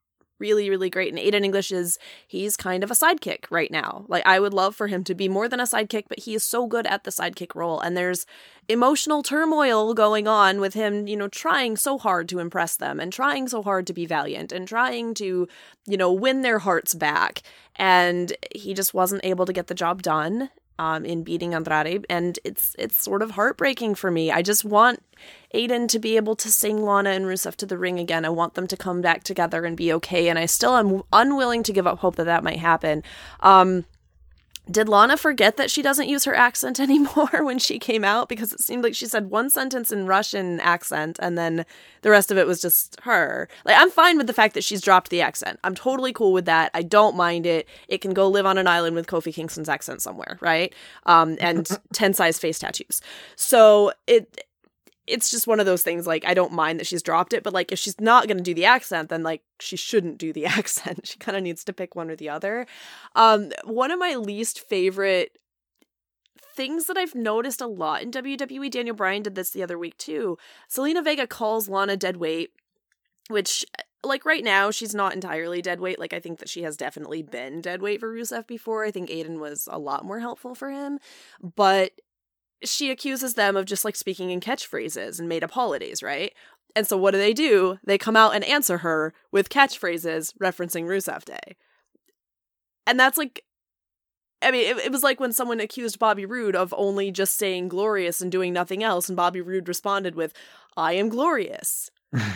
really, really great. And Aiden English is, he's kind of a sidekick right now. Like, I would love for him to be more than a sidekick, but he is so good at the sidekick role. And there's emotional turmoil going on with him, you know, trying so hard to impress them and trying so hard to be valiant and trying to, you know, win their hearts back. And he just wasn't able to get the job done. Um, in beating Andrade, and it's it's sort of heartbreaking for me. I just want Aiden to be able to sing Lana and Rusev to the ring again. I want them to come back together and be okay, and I still am unwilling to give up hope that that might happen. Um, did Lana forget that she doesn't use her accent anymore when she came out? Because it seemed like she said one sentence in Russian accent, and then the rest of it was just her. Like, I'm fine with the fact that she's dropped the accent. I'm totally cool with that. I don't mind it. It can go live on an island with Kofi Kingston's accent somewhere, right? Um, and ten-size face tattoos. So it... It's just one of those things, like, I don't mind that she's dropped it, but, like, if she's not going to do the accent, then, like, she shouldn't do the accent. She kind of needs to pick one or the other. Um, one of my least favorite things that I've noticed a lot in W W E, Daniel Bryan did this the other week, too. Zelina Vega calls Lana dead weight, which, like, right now, she's not entirely dead weight. Like, I think that she has definitely been dead weight for Rusev before. I think Aiden was a lot more helpful for him, but she accuses them of just, like, speaking in catchphrases and made-up holidays, right? And so what do they do? They come out and answer her with catchphrases referencing Rusev Day. And that's, like, I mean, it, it was like when someone accused Bobby Roode of only just saying glorious and doing nothing else, and Bobby Roode responded with, I am glorious.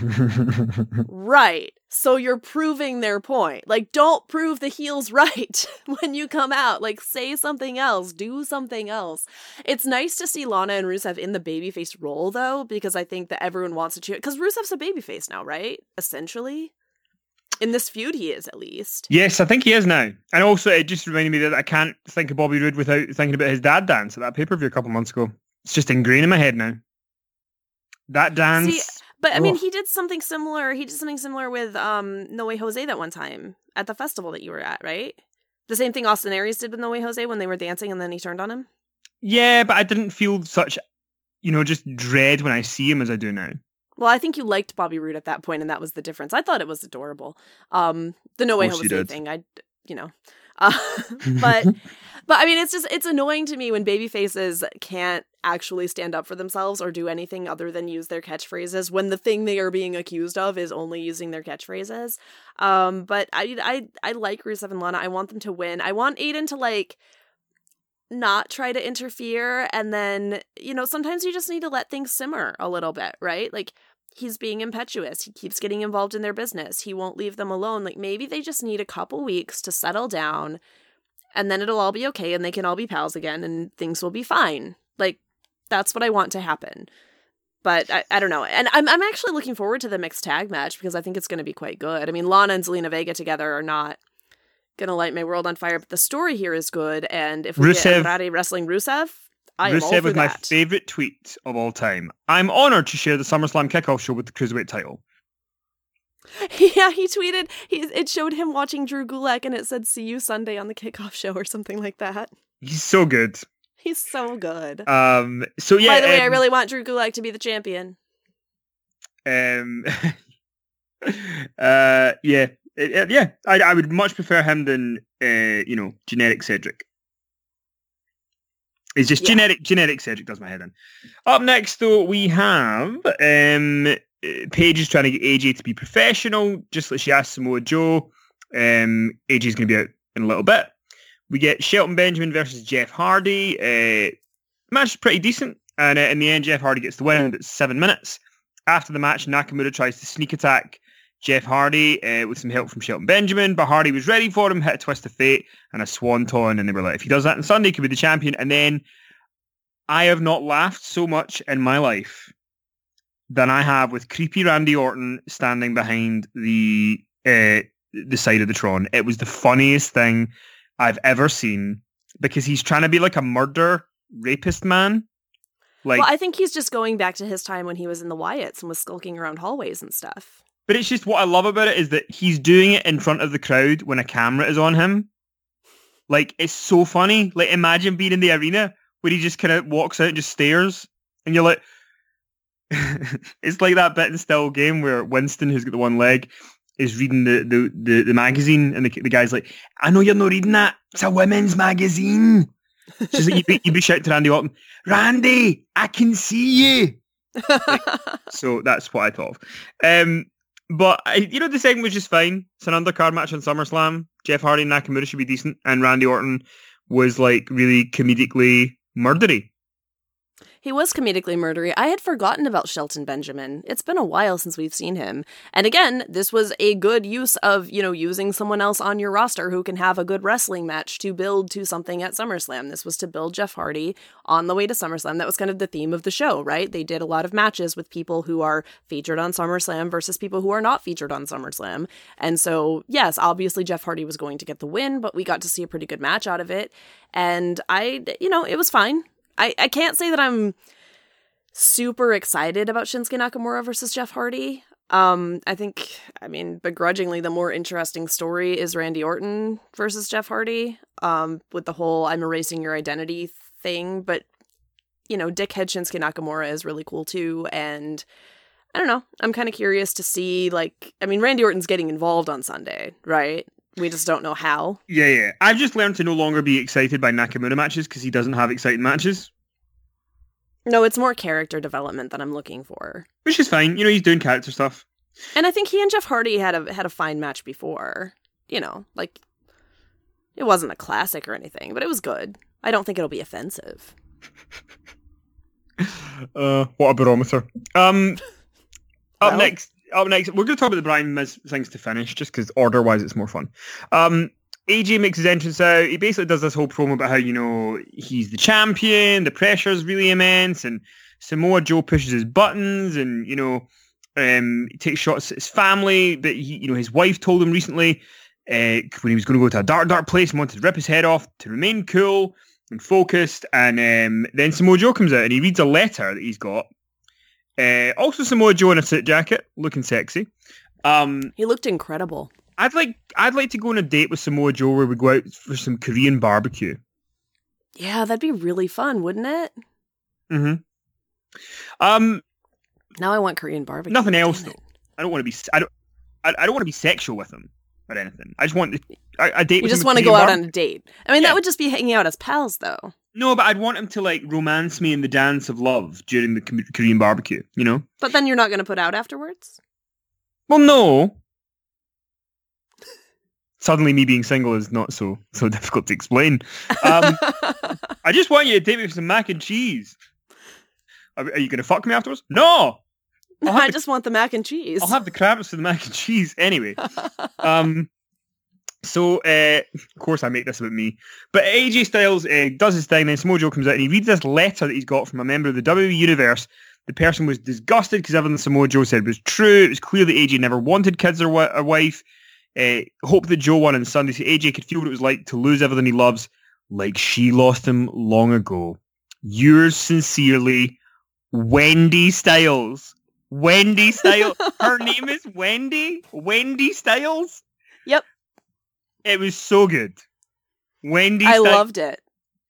Right. So you're proving their point. Like, don't prove the heels right when you come out. Like, say something else. Do something else. It's nice to see Lana and Rusev in the babyface role, though, because I think that everyone wants to cheer. Because Rusev's a babyface now, right? Essentially. In this feud, he is, at least. Yes, I think he is now. And also, it just reminded me that I can't think of Bobby Roode without thinking about his dad dance at that pay-per-view a couple months ago. It's just ingrained in my head now. That dance... See, But, I mean, he did something similar. He did something similar with um, No Way Jose that one time at the festival that you were at, right? The same thing Austin Aries did with No Way Jose when they were dancing and then he turned on him? Yeah, but I didn't feel such, you know, just dread when I see him as I do now. Well, I think you liked Bobby Roode at that point, and that was the difference. I thought it was adorable. Um, the No Way Jose thing, I, you know. Uh, but, but I mean, it's just, it's annoying to me when babyfaces can't actually stand up for themselves or do anything other than use their catchphrases when the thing they are being accused of is only using their catchphrases. Um, but I, I, I like Rusev and Lana. I want them to win. I want Aiden to, like, not try to interfere. And then, you know, sometimes you just need to let things simmer a little bit, right? Like, he's being impetuous. He keeps getting involved in their business. He won't leave them alone. Like, maybe they just need a couple weeks to settle down and then it'll all be okay and they can all be pals again and things will be fine. Like, that's what I want to happen. But I, I don't know. And I'm I'm actually looking forward to the mixed tag match because I think it's going to be quite good. I mean, Lana and Zelina Vega together are not going to light my world on fire, but the story here is good. And if we Rusev, get Andrade wrestling Rusev, I am all for Rusev was my that. favourite tweet of all time. I'm honoured to share the SummerSlam kickoff show with the Cruiserweight title. Yeah, he tweeted, he, it showed him watching Drew Gulak and it said, see you Sunday on the kickoff show or something like that. He's so good. He's so good. Um, so yeah. By the way, um, I really want Drew Gulak to be the champion. Um, uh, yeah. Uh, yeah, I, I would much prefer him than, uh, you know, generic Cedric. It's just yeah. generic, generic Cedric does my head in. Up next, though, we have um, Paige is trying to get A J to be professional, just like she asked Samoa Joe. Um, A J's going to be out in a little bit. We get Shelton Benjamin versus Jeff Hardy. Uh, match is pretty decent, and uh, in the end, Jeff Hardy gets the win in about seven minutes. After the match, Nakamura tries to sneak attack Jeff Hardy uh, with some help from Shelton Benjamin, but Hardy was ready for him, hit a twist of fate and a swanton, and they were like, if he does that on Sunday, he could be the champion. And then I have not laughed so much in my life than I have with creepy Randy Orton standing behind the uh, the side of the Tron. It was the funniest thing I've ever seen because he's trying to be like a murder rapist man. Like, well, I think he's just going back to his time when he was in the Wyatts and was skulking around hallways and stuff. But it's just what I love about it is that he's doing it in front of the crowd when a camera is on him. Like, it's so funny. Like, imagine being in the arena where he just kind of walks out and just stares. And you're like... It's like that bit in Still Game where Winston, who's got the one leg, is reading the the, the, the magazine, and the, the guy's like, I know you're not reading that. It's a women's magazine. She's like, you'd be, you'd be shouting to Randy Orton, Randy, I can see you. Like, so that's what I thought of. Um, but, I, you know, the segment was just fine. It's an undercard match on SummerSlam. Jeff Hardy and Nakamura should be decent. And Randy Orton was, like, really comedically murdery. He was comedically murdery. I had forgotten about Shelton Benjamin. It's been a while since we've seen him. And again, this was a good use of, you know, using someone else on your roster who can have a good wrestling match to build to something at SummerSlam. This was to build Jeff Hardy on the way to SummerSlam. That was kind of the theme of the show, right? They did a lot of matches with people who are featured on SummerSlam versus people who are not featured on SummerSlam. And so, yes, obviously Jeff Hardy was going to get the win, but we got to see a pretty good match out of it. And I, you know, it was fine. I, I can't say that I'm super excited about Shinsuke Nakamura versus Jeff Hardy. Um, I think, I mean, begrudgingly, the more interesting story is Randy Orton versus Jeff Hardy, um, with the whole I'm erasing your identity thing. But, you know, dickhead Shinsuke Nakamura is really cool too. And I don't know. I'm kind of curious to see, like, I mean, Randy Orton's getting involved on Sunday, right? We just don't know how. Yeah, yeah. I've just learned to no longer be excited by Nakamura matches because he doesn't have exciting matches. No, it's more character development that I'm looking for. Which is fine. You know, he's doing character stuff. And I think he and Jeff Hardy had a had a fine match before. You know, like, it wasn't a classic or anything, but it was good. I don't think it'll be offensive. uh, what a barometer. Um, up Well, next... Up next, we're going to talk about the Brian Miz things to finish, just because order-wise it's more fun. Um, A J makes his entrance out. He basically does this whole promo about how, you know, he's the champion, the pressure's really immense, and Samoa Joe pushes his buttons, and, you know, um, he takes shots at his family, but, he, you know, his wife told him recently uh, when he was going to go to a dark, dark place and wanted to rip his head off to remain cool and focused, and um, then Samoa Joe comes out and he reads a letter that he's got. Uh, also, Samoa Joe in a suit jacket, looking sexy. Um, he looked incredible. I'd like, I'd like to go on a date with Samoa Joe where we go out for some Korean barbecue. Yeah, that'd be really fun, wouldn't it? Mm-hmm. Um, Now I want Korean barbecue. nothing else Damn though. it. I don't want to be, I don't, I, I don't want to be sexual with him or anything. I just want to, a, a date. You with just him want to Korean go out bar- on a date. I mean, Yeah. that would just be hanging out as pals, though. No, but I'd want him to like romance me in the dance of love during the K- Korean barbecue. You know? But then you're not going to put out afterwards? Well, no. Suddenly, me being single is not so so difficult to explain. Um, I just want you to take me for some mac and cheese. Are, are you going to fuck me afterwards? No. I'll have I the- just want the mac and cheese. I'll have the crabs for the mac and cheese anyway. Um, so, uh, of course, I make this about me. But A J Styles uh, does his thing, then Samoa Joe comes out and he reads this letter that he's got from a member of the W W E Universe. The person was disgusted because everything Samoa Joe said was true. It was clear that A J never wanted kids or a wife. Uh, hope that Joe won on Sunday so A J could feel what it was like to lose everything he loves, like she lost him long ago. Yours sincerely, Wendy Styles. Wendy Styles. Her name is Wendy? Wendy Styles? Yep. It was so good. Wendy I Styles. loved it.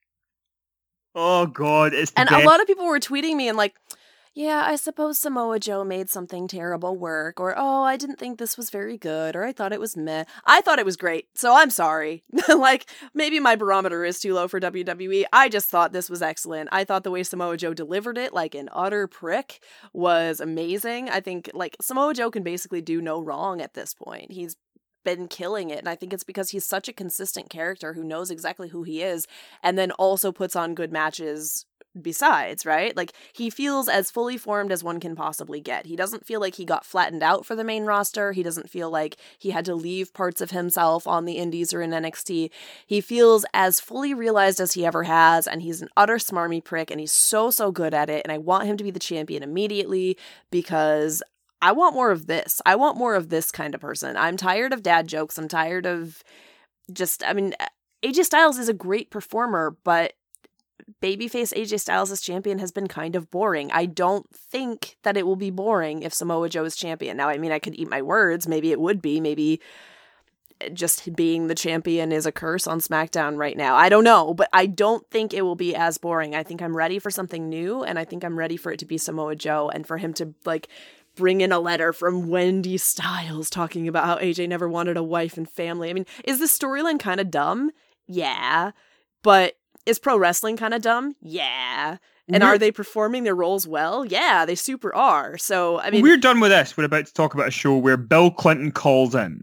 Oh, God. It's the And best. a lot of people were tweeting me and like, yeah, I suppose Samoa Joe made something terrible work, or, oh, I didn't think this was very good, or I thought it was meh. I thought it was great, so I'm sorry. Like, maybe my barometer is too low for W W E. I just thought this was excellent. I thought the way Samoa Joe delivered it, like an utter prick, was amazing. I think, like, Samoa Joe can basically do no wrong at this point. He's been killing it, and I think it's because he's such a consistent character who knows exactly who he is, and then also puts on good matches besides, right? Like, he feels as fully formed as one can possibly get. He doesn't feel like he got flattened out for the main roster. He doesn't feel like he had to leave parts of himself on the indies or in N X T. He feels as fully realized as he ever has, and he's an utter smarmy prick, and he's so, so good at it, and I want him to be the champion immediately because I want more of this. I want more of this kind of person. I'm tired of dad jokes. I'm tired of just, I mean, A J Styles is a great performer, but babyface A J Styles as champion has been kind of boring. I don't think that it will be boring if Samoa Joe is champion. Now, I mean, I could eat my words. Maybe it would be. Maybe just being the champion is a curse on SmackDown right now. I don't know, but I don't think it will be as boring. I think I'm ready for something new, and I think I'm ready for it to be Samoa Joe and for him to, like, bring in a letter from Wendy Styles talking about how A J never wanted a wife and family. I mean, is this storyline kind of dumb? Yeah. But is pro wrestling kind of dumb? Yeah. And We're- are they performing their roles well? Yeah, they super are. So, I mean... We're done with this. We're about to talk about a show where Bill Clinton calls in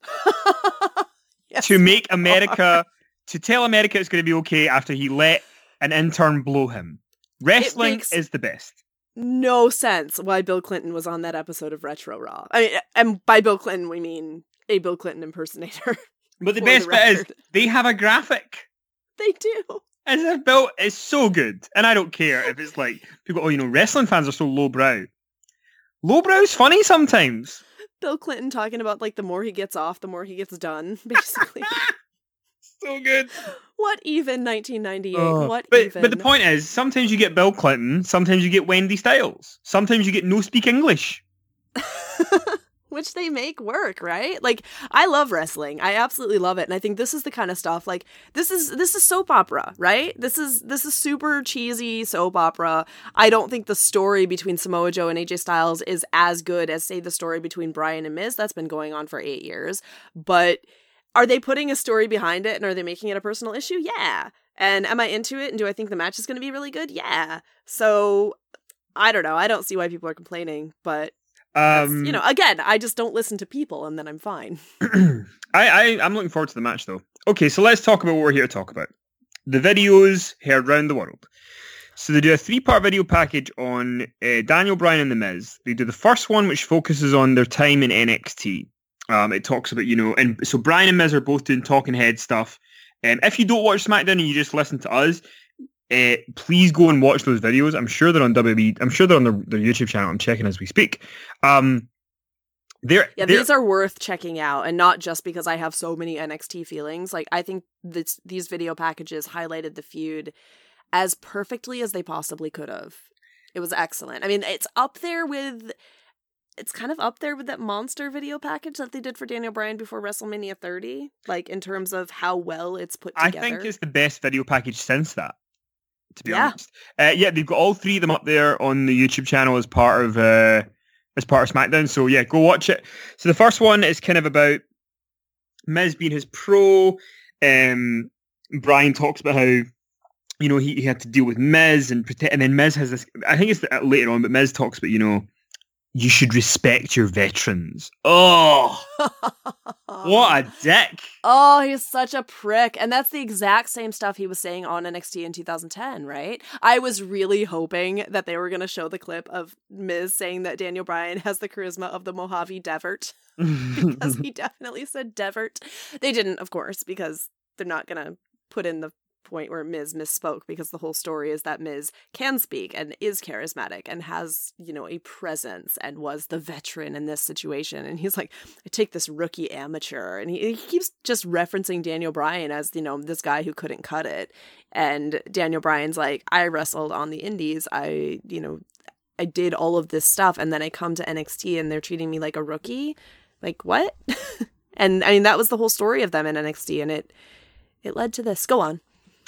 yes, to make America, to tell America it's going to be okay after he let an intern blow him. Wrestling makes- is the best. no sense why Bill Clinton was on that episode of Retro Raw. I mean, and by Bill Clinton, we mean a Bill Clinton impersonator. But the For best the bit is record. they have a graphic. They do. As if Bill is so good. And I don't care if it's like, people, oh, you know, wrestling fans are so lowbrow. Lowbrow's funny sometimes. Bill Clinton talking about, like, the more he gets off, the more he gets done, basically. So good. What even, nineteen ninety-eight? Oh, What but, even? but the point is, sometimes you get Bill Clinton, sometimes you get Wendy Styles, sometimes you get no speak English. Which they make work, right? Like, I love wrestling. I absolutely love it. And I think this is the kind of stuff, like, this is this is soap opera, right? This is this is super cheesy soap opera. I don't think the story between Samoa Joe and A J Styles is as good as, say, the story between Bryan and Miz. That's been going on for eight years. But are they putting a story behind it, and are they making it a personal issue? Yeah. And am I into it, and do I think the match is going to be really good? Yeah. So, I don't know. I don't see why people are complaining, but... Um, you know, again, I just don't listen to people, and then I'm fine. I, I, I'm looking forward to the match, though. Okay, so let's talk about what we're here to talk about. The videos heard round the world. So they do a three-part video package on uh, Daniel Bryan and The Miz. They do the first one, which focuses on their time in N X T. Um, it talks about, you know, and so Bryan and Miz are both doing talking head stuff. Um, if you don't watch SmackDown and you just listen to us, Uh, please go and watch those videos. I'm sure they're on W W E. I'm sure they're on their, their YouTube channel. I'm checking as we speak. Um, they're, Yeah, they're, these are worth checking out, and not just because I have so many N X T feelings. Like, I think this, these video packages highlighted the feud as perfectly as they possibly could have. It was excellent. I mean, it's up there with... It's kind of up there with that monster video package that they did for Daniel Bryan before WrestleMania thirty, like, in terms of how well it's put I together. think it's the best video package since that, to be Yeah. honest. Uh, yeah, they've got all three of them up there on the YouTube channel as part of uh, as part of SmackDown. So yeah, go watch it. So the first one is kind of about Miz being his pro. Um, Bryan talks about how, you know, he, he had to deal with Miz and protect, and then Miz has this. I think it's later on, but Miz talks about, you know, you should respect your veterans. Oh, what a dick. Oh, he's such a prick. And that's the exact same stuff he was saying on N X T in two thousand ten, right? I was really hoping that they were going to show the clip of Miz saying that Daniel Bryan has the charisma of the Mojave Devert. Because he definitely said Devert. They didn't, of course, because they're not going to put in the point where Miz misspoke, because the whole story is that Miz can speak and is charismatic and has, you know, a presence and was the veteran in this situation. And he's like, I take this rookie amateur, and he, he keeps just referencing Daniel Bryan as, you know, this guy who couldn't cut it. And Daniel Bryan's like, I wrestled on the indies. I, you know, I did all of this stuff, and then I come to N X T and they're treating me like a rookie. Like, what? And I mean, that was the whole story of them in N X T, and it it led to this. Go on.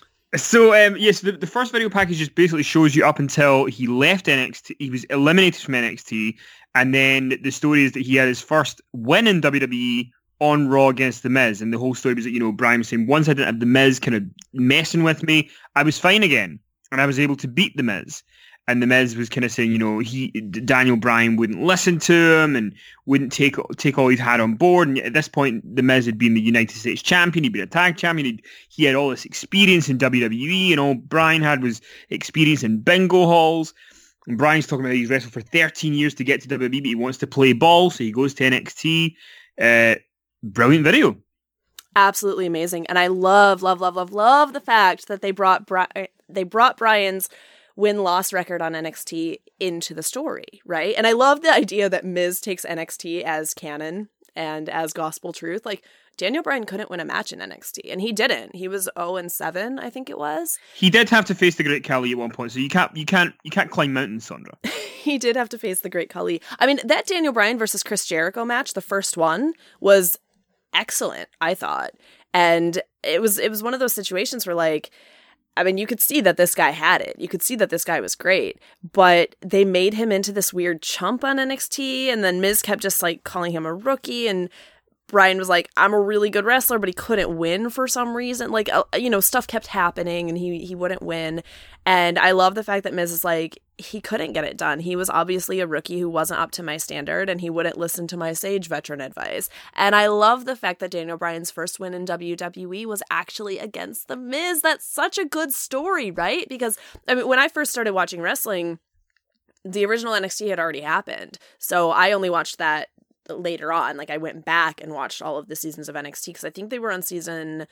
So, um, yes, the, the first video package just basically shows you up until he left N X T. He was eliminated from N X T. And then the story is that he had his first win in W W E on Raw against The Miz. And the whole story was that, you know, Bryan was saying, once I didn't have The Miz kind of messing with me, I was fine again. And I was able to beat The Miz. And The Miz was kind of saying, you know, he Daniel Bryan wouldn't listen to him and wouldn't take take all he's had on board. And at this point, The Miz had been the United States champion. He'd been a tag champion. He'd, he had all this experience in W W E. And all Bryan had was experience in bingo halls. And Bryan's talking about he's wrestled for thirteen years to get to W W E, but he wants to play ball. So he goes to N X T. Uh, brilliant video. Absolutely amazing. And I love, love, love, love, love the fact that they brought Bri- they brought Bryan's win-loss record on N X T into the story, right? And I love the idea that Miz takes N X T as canon and as gospel truth. Like, Daniel Bryan couldn't win a match in N X T, and he didn't. He was oh and seven, I think it was. He did have to face the Great Khali at one point, so you can't you can't you can't climb mountains, Sandra. He did have to face the Great Khali. I mean, that Daniel Bryan versus Chris Jericho match, the first one, was excellent, I thought. And it was it was one of those situations where, like, I mean, you could see that this guy had it. You could see that this guy was great, but they made him into this weird chump on N X T, and then Miz kept just like calling him a rookie, and Bryan was like, I'm a really good wrestler, but he couldn't win for some reason. Like, uh, you know, stuff kept happening and he, he wouldn't win. And I love the fact that Miz is like, he couldn't get it done. He was obviously a rookie who wasn't up to my standard and he wouldn't listen to my sage veteran advice. And I love the fact that Daniel Bryan's first win in W W E was actually against The Miz. That's such a good story, right? Because, I mean, when I first started watching wrestling, the original N X T had already happened. So I only watched that later on. Like, I went back and watched all of the seasons of N X T because I think they were on season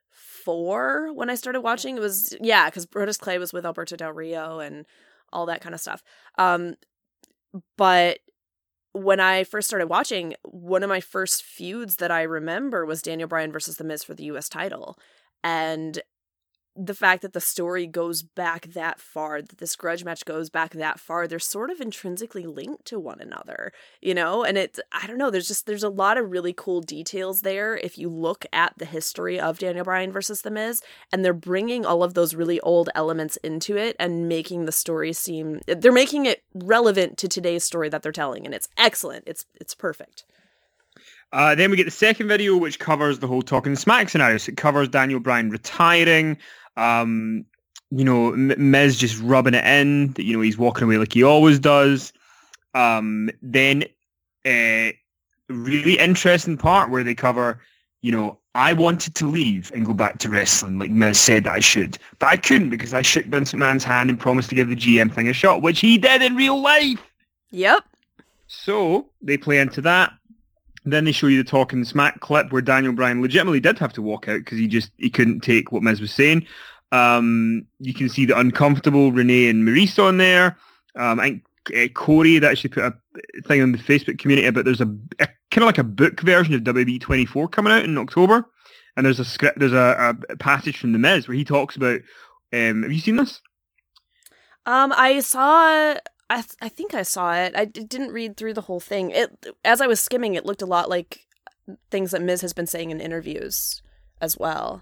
four when I started watching. It was, yeah, because Brodus Clay was with Alberto Del Rio and all that kind of stuff. Um, but when I first started watching, one of my first feuds that I remember was Daniel Bryan versus The Miz for the U S title. And the fact that the story goes back that far, that this grudge match goes back that far, they're sort of intrinsically linked to one another, you know? And it's, I don't know, there's just, there's a lot of really cool details there if you look at the history of Daniel Bryan versus The Miz, and they're bringing all of those really old elements into it and making the story seem, they're making it relevant to today's story that they're telling, and it's excellent. It's, it's perfect. Uh, then we get the second video, which covers the whole Talking Smack scenario. So it covers Daniel Bryan retiring, Um, you know, Miz just rubbing it in that, you know, he's walking away like he always does. Um, then a really interesting part where they cover, you know, I wanted to leave and go back to wrestling like Miz said that I should, but I couldn't because I shook Vince McMahon's hand and promised to give the G M thing a shot, which he did in real life. Yep. So they play into that. Then they show you the Talking Smack clip where Daniel Bryan legitimately did have to walk out because he just he couldn't take what Miz was saying. Um, you can see the uncomfortable Renee and Maurice on there. Um, I think uh, Corey had actually put a thing on the Facebook community about there's a, a kind of like a book version of W W E twenty-four coming out in October, and there's a script, there's a, a passage from The Miz where he talks about. Um, have you seen this? Um, I saw. I th- I think I saw it. I d- didn't read through the whole thing. It as I was skimming, it looked a lot like things that Miz has been saying in interviews as well.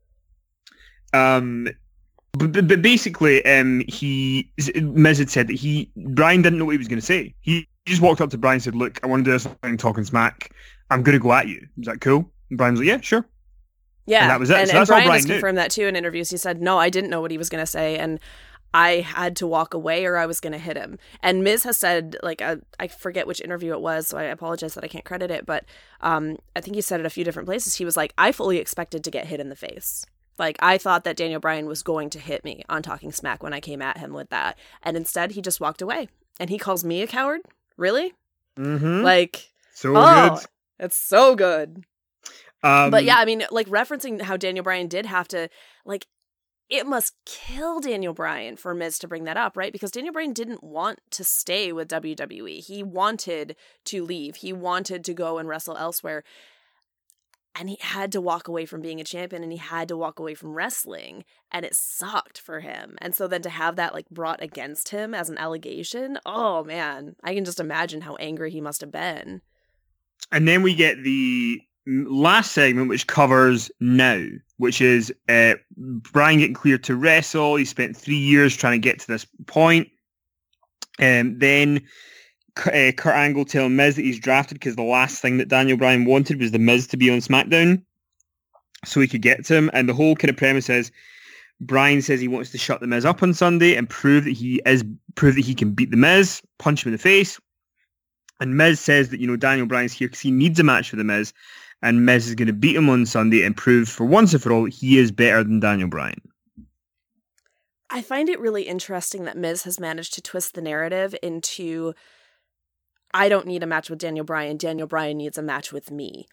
Um, but, but basically, um, he Miz had said that he Bryan didn't know what he was going to say. He just walked up to Bryan and said, "Look, I want to do something Talking Smack. I'm going to go at you. Is that cool?" And Bryan was like, "Yeah, sure." Yeah, and that was it. And, so and that's Bryan all Bryan has knew. confirmed that too in interviews. He said, "No, I didn't know what he was going to say, and I had to walk away or I was going to hit him." And Miz has said, like, I, I forget which interview it was, so I apologize that I can't credit it, but um, I think he said it a few different places. He was like, I fully expected to get hit in the face. Like, I thought that Daniel Bryan was going to hit me on Talking Smack when I came at him with that. And instead, he just walked away. And he calls me a coward? Really? Mm-hmm. Like, so oh, good. It's so good. Um, but yeah, I mean, like, referencing how Daniel Bryan did have to, like, it must kill Daniel Bryan for Miz to bring that up, right? Because Daniel Bryan didn't want to stay with W W E. He wanted to leave. He wanted to go and wrestle elsewhere. And he had to walk away from being a champion, and he had to walk away from wrestling, and it sucked for him. And so then to have that like brought against him as an allegation, oh man, I can just imagine how angry he must have been. And then we get the last segment, which covers now, which is uh, Bryan getting cleared to wrestle. He spent three years trying to get to this point. And um, then uh, Kurt Angle telling Miz that he's drafted because the last thing that Daniel Bryan wanted was the Miz to be on SmackDown so he could get to him. And the whole kind of premise is Bryan says he wants to shut the Miz up on Sunday and prove that he is prove that he can beat the Miz, punch him in the face. And Miz says that, you know, Daniel Bryan's here because he needs a match for the Miz, and Miz is going to beat him on Sunday and prove for once and for all that he is better than Daniel Bryan. I find it really interesting that Miz has managed to twist the narrative into, I don't need a match with Daniel Bryan, Daniel Bryan needs a match with me.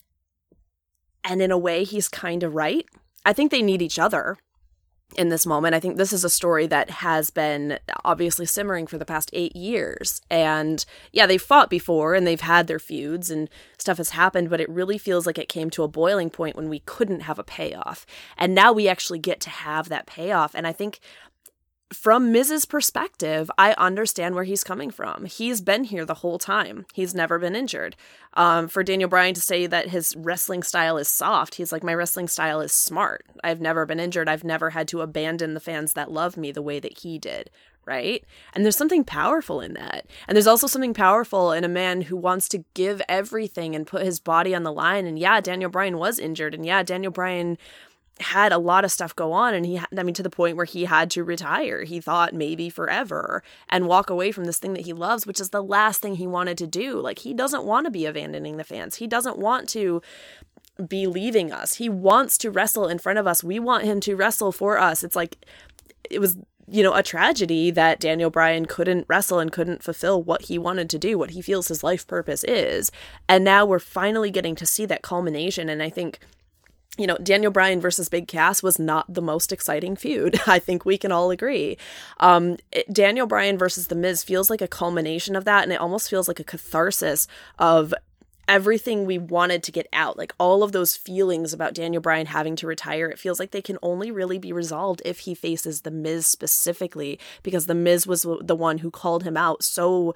And in a way, he's kind of right. I think they need each other in this moment. I think this is a story that has been obviously simmering for the past eight years. And yeah, they've fought before and they've had their feuds and stuff has happened, but it really feels like it came to a boiling point when we couldn't have a payoff. And now we actually get to have that payoff. And I think from Miz's perspective, I understand where he's coming from. He's been here the whole time. He's never been injured. Um, for Daniel Bryan to say that his wrestling style is soft, he's like, my wrestling style is smart. I've never been injured. I've never had to abandon the fans that love me the way that he did, right? And there's something powerful in that. And there's also something powerful in a man who wants to give everything and put his body on the line. And yeah, Daniel Bryan was injured. And yeah, Daniel Bryan had a lot of stuff go on, and he, I mean, to the point where he had to retire. He thought maybe forever and walk away from this thing that he loves, which is the last thing he wanted to do. Like, he doesn't want to be abandoning the fans. He doesn't want to be leaving us. He wants to wrestle in front of us. We want him to wrestle for us. It's like, it was, you know, a tragedy that Daniel Bryan couldn't wrestle and couldn't fulfill what he wanted to do, what he feels his life purpose is. And now we're finally getting to see that culmination. And I think, you know, Daniel Bryan versus Big Cass was not the most exciting feud. I think we can all agree. Um, it, Daniel Bryan versus The Miz feels like a culmination of that, and it almost feels like a catharsis of everything we wanted to get out. Like, all of those feelings about Daniel Bryan having to retire, it feels like they can only really be resolved if he faces The Miz specifically, because The Miz was the one who called him out so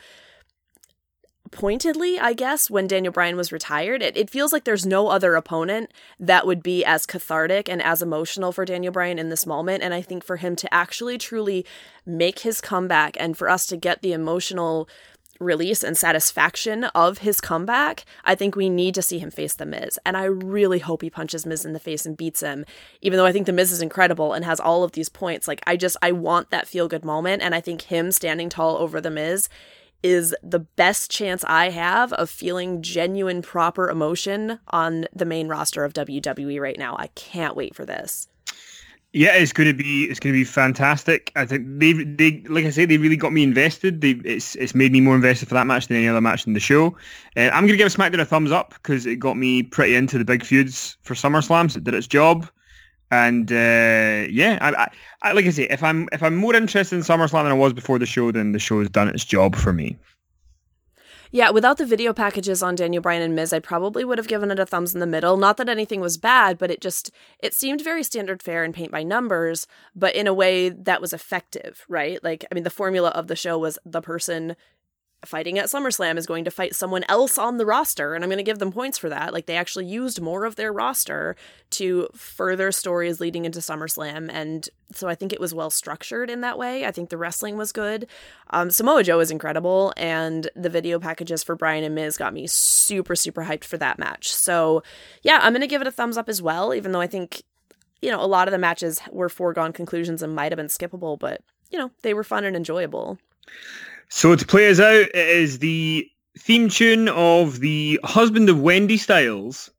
pointedly, I guess, when Daniel Bryan was retired. It, it feels like there's no other opponent that would be as cathartic and as emotional for Daniel Bryan in this moment. And I think for him to actually truly make his comeback and for us to get the emotional release and satisfaction of his comeback, I think we need to see him face The Miz. And I really hope he punches Miz in the face and beats him, even though I think The Miz is incredible and has all of these points. Like, I just, I want that feel-good moment. And I think him standing tall over The Miz is the best chance I have of feeling genuine, proper emotion on the main roster of W W E right now. I can't wait for this. Yeah, it's going to be it's going to be fantastic. I think they they like I say, they really got me invested. They it's it's made me more invested for that match than any other match in the show. Uh, I'm going to give SmackDown a thumbs up because it got me pretty into the big feuds for SummerSlam. So it did its job. And uh, yeah, I, I, I like I say, if I'm if I'm more interested in SummerSlam than I was before the show, then the show has done its job for me. Yeah, without the video packages on Daniel Bryan and Miz, I probably would have given it a thumbs in the middle. Not that anything was bad, but it just, it seemed very standard fare and paint by numbers, but in a way that was effective, right? Like, I mean, the formula of the show was the person fighting at SummerSlam is going to fight someone else on the roster, and I'm going to give them points for that. Like, they actually used more of their roster to further stories leading into SummerSlam, and so I think it was well structured in that way. I think the wrestling was good. Um, Samoa Joe is incredible, and the video packages for Bryan and Miz got me super, super hyped for that match. So, yeah, I'm going to give it a thumbs up as well, even though I think, you know, a lot of the matches were foregone conclusions and might have been skippable, but, you know, they were fun and enjoyable. So to play us out, it is the theme tune of the husband of Wendy Styles.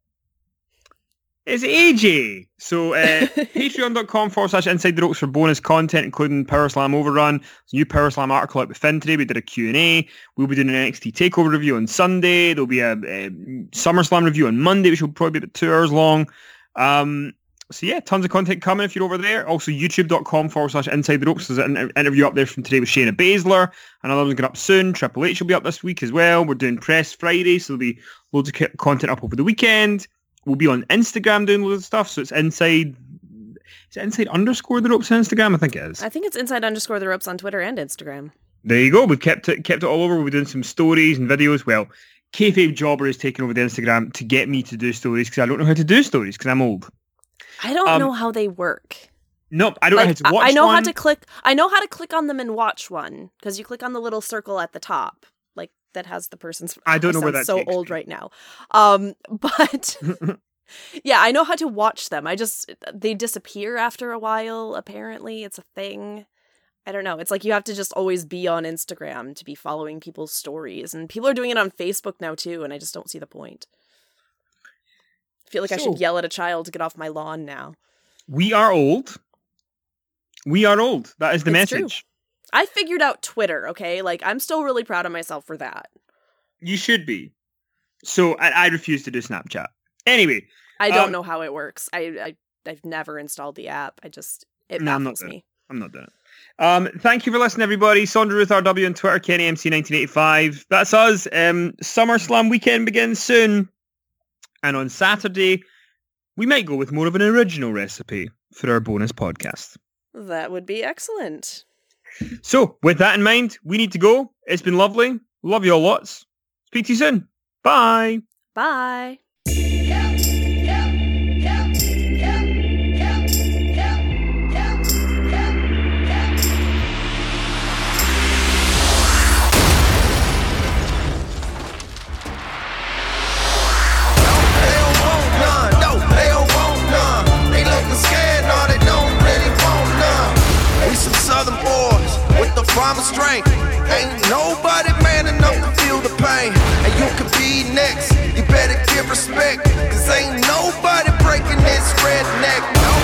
It's A J. So uh, patreon.com forward slash inside the ropes for bonus content, including Power Slam Overrun. There's a new Power Slam article out with Finn today. We did a Q and A. We'll be doing an N X T TakeOver review on Sunday. There'll be a, a SummerSlam review on Monday, which will probably be about two hours long. Um, So yeah, tons of content coming if you're over there. Also, youtube.com forward slash inside the ropes. There's an interview up there from today with Shayna Baszler. Another one's going up soon. Triple H will be up this week as well. We're doing Press Friday, so there'll be loads of content up over the weekend. We'll be on Instagram doing loads of stuff. So it's inside, is it inside underscore the ropes on Instagram? I think it is. I think it's inside underscore the ropes on Twitter and Instagram. There you go. We've kept it, kept it all over. We're doing some stories and videos. Well, Kayfabe Jobber is taking over the Instagram to get me to do stories because I don't know how to do stories because I'm old. I don't um, know how they work. Nope, I don't like, know how to watch I know one. how to click. I know how to click on them and watch one because you click on the little circle at the top, like that has the person's. I don't know where that's so old me. Right now. Um, but yeah, I know how to watch them. I just they disappear after a while. Apparently, it's a thing. I don't know. It's like you have to just always be on Instagram to be following people's stories, and people are doing it on Facebook now too. And I just don't see the point. I feel like so, I should yell at a child to get off my lawn now. We are old. We are old. That is the it's message. True. I figured out Twitter, okay? Like, I'm still really proud of myself for that. You should be. So, I, I refuse to do Snapchat. Anyway. I don't um, know how it works. I, I, I've never installed the app. I just, it no, baffles I'm me. I'm not doing it. Um, thank you for listening, everybody. Sondra Ruth R W on Twitter, Kenny M C nineteen eighty-five. That's us. Um, SummerSlam weekend begins soon. And on Saturday, we might go with more of an original recipe for our bonus podcast. That would be excellent. So, with that in mind, we need to go. It's been lovely. Love you all lots. Speak to you soon. Bye. Bye. Some southern boys with the promised strength. Ain't nobody man enough to feel the pain. And you can be next, you better give respect. Cause ain't nobody breaking this redneck. No.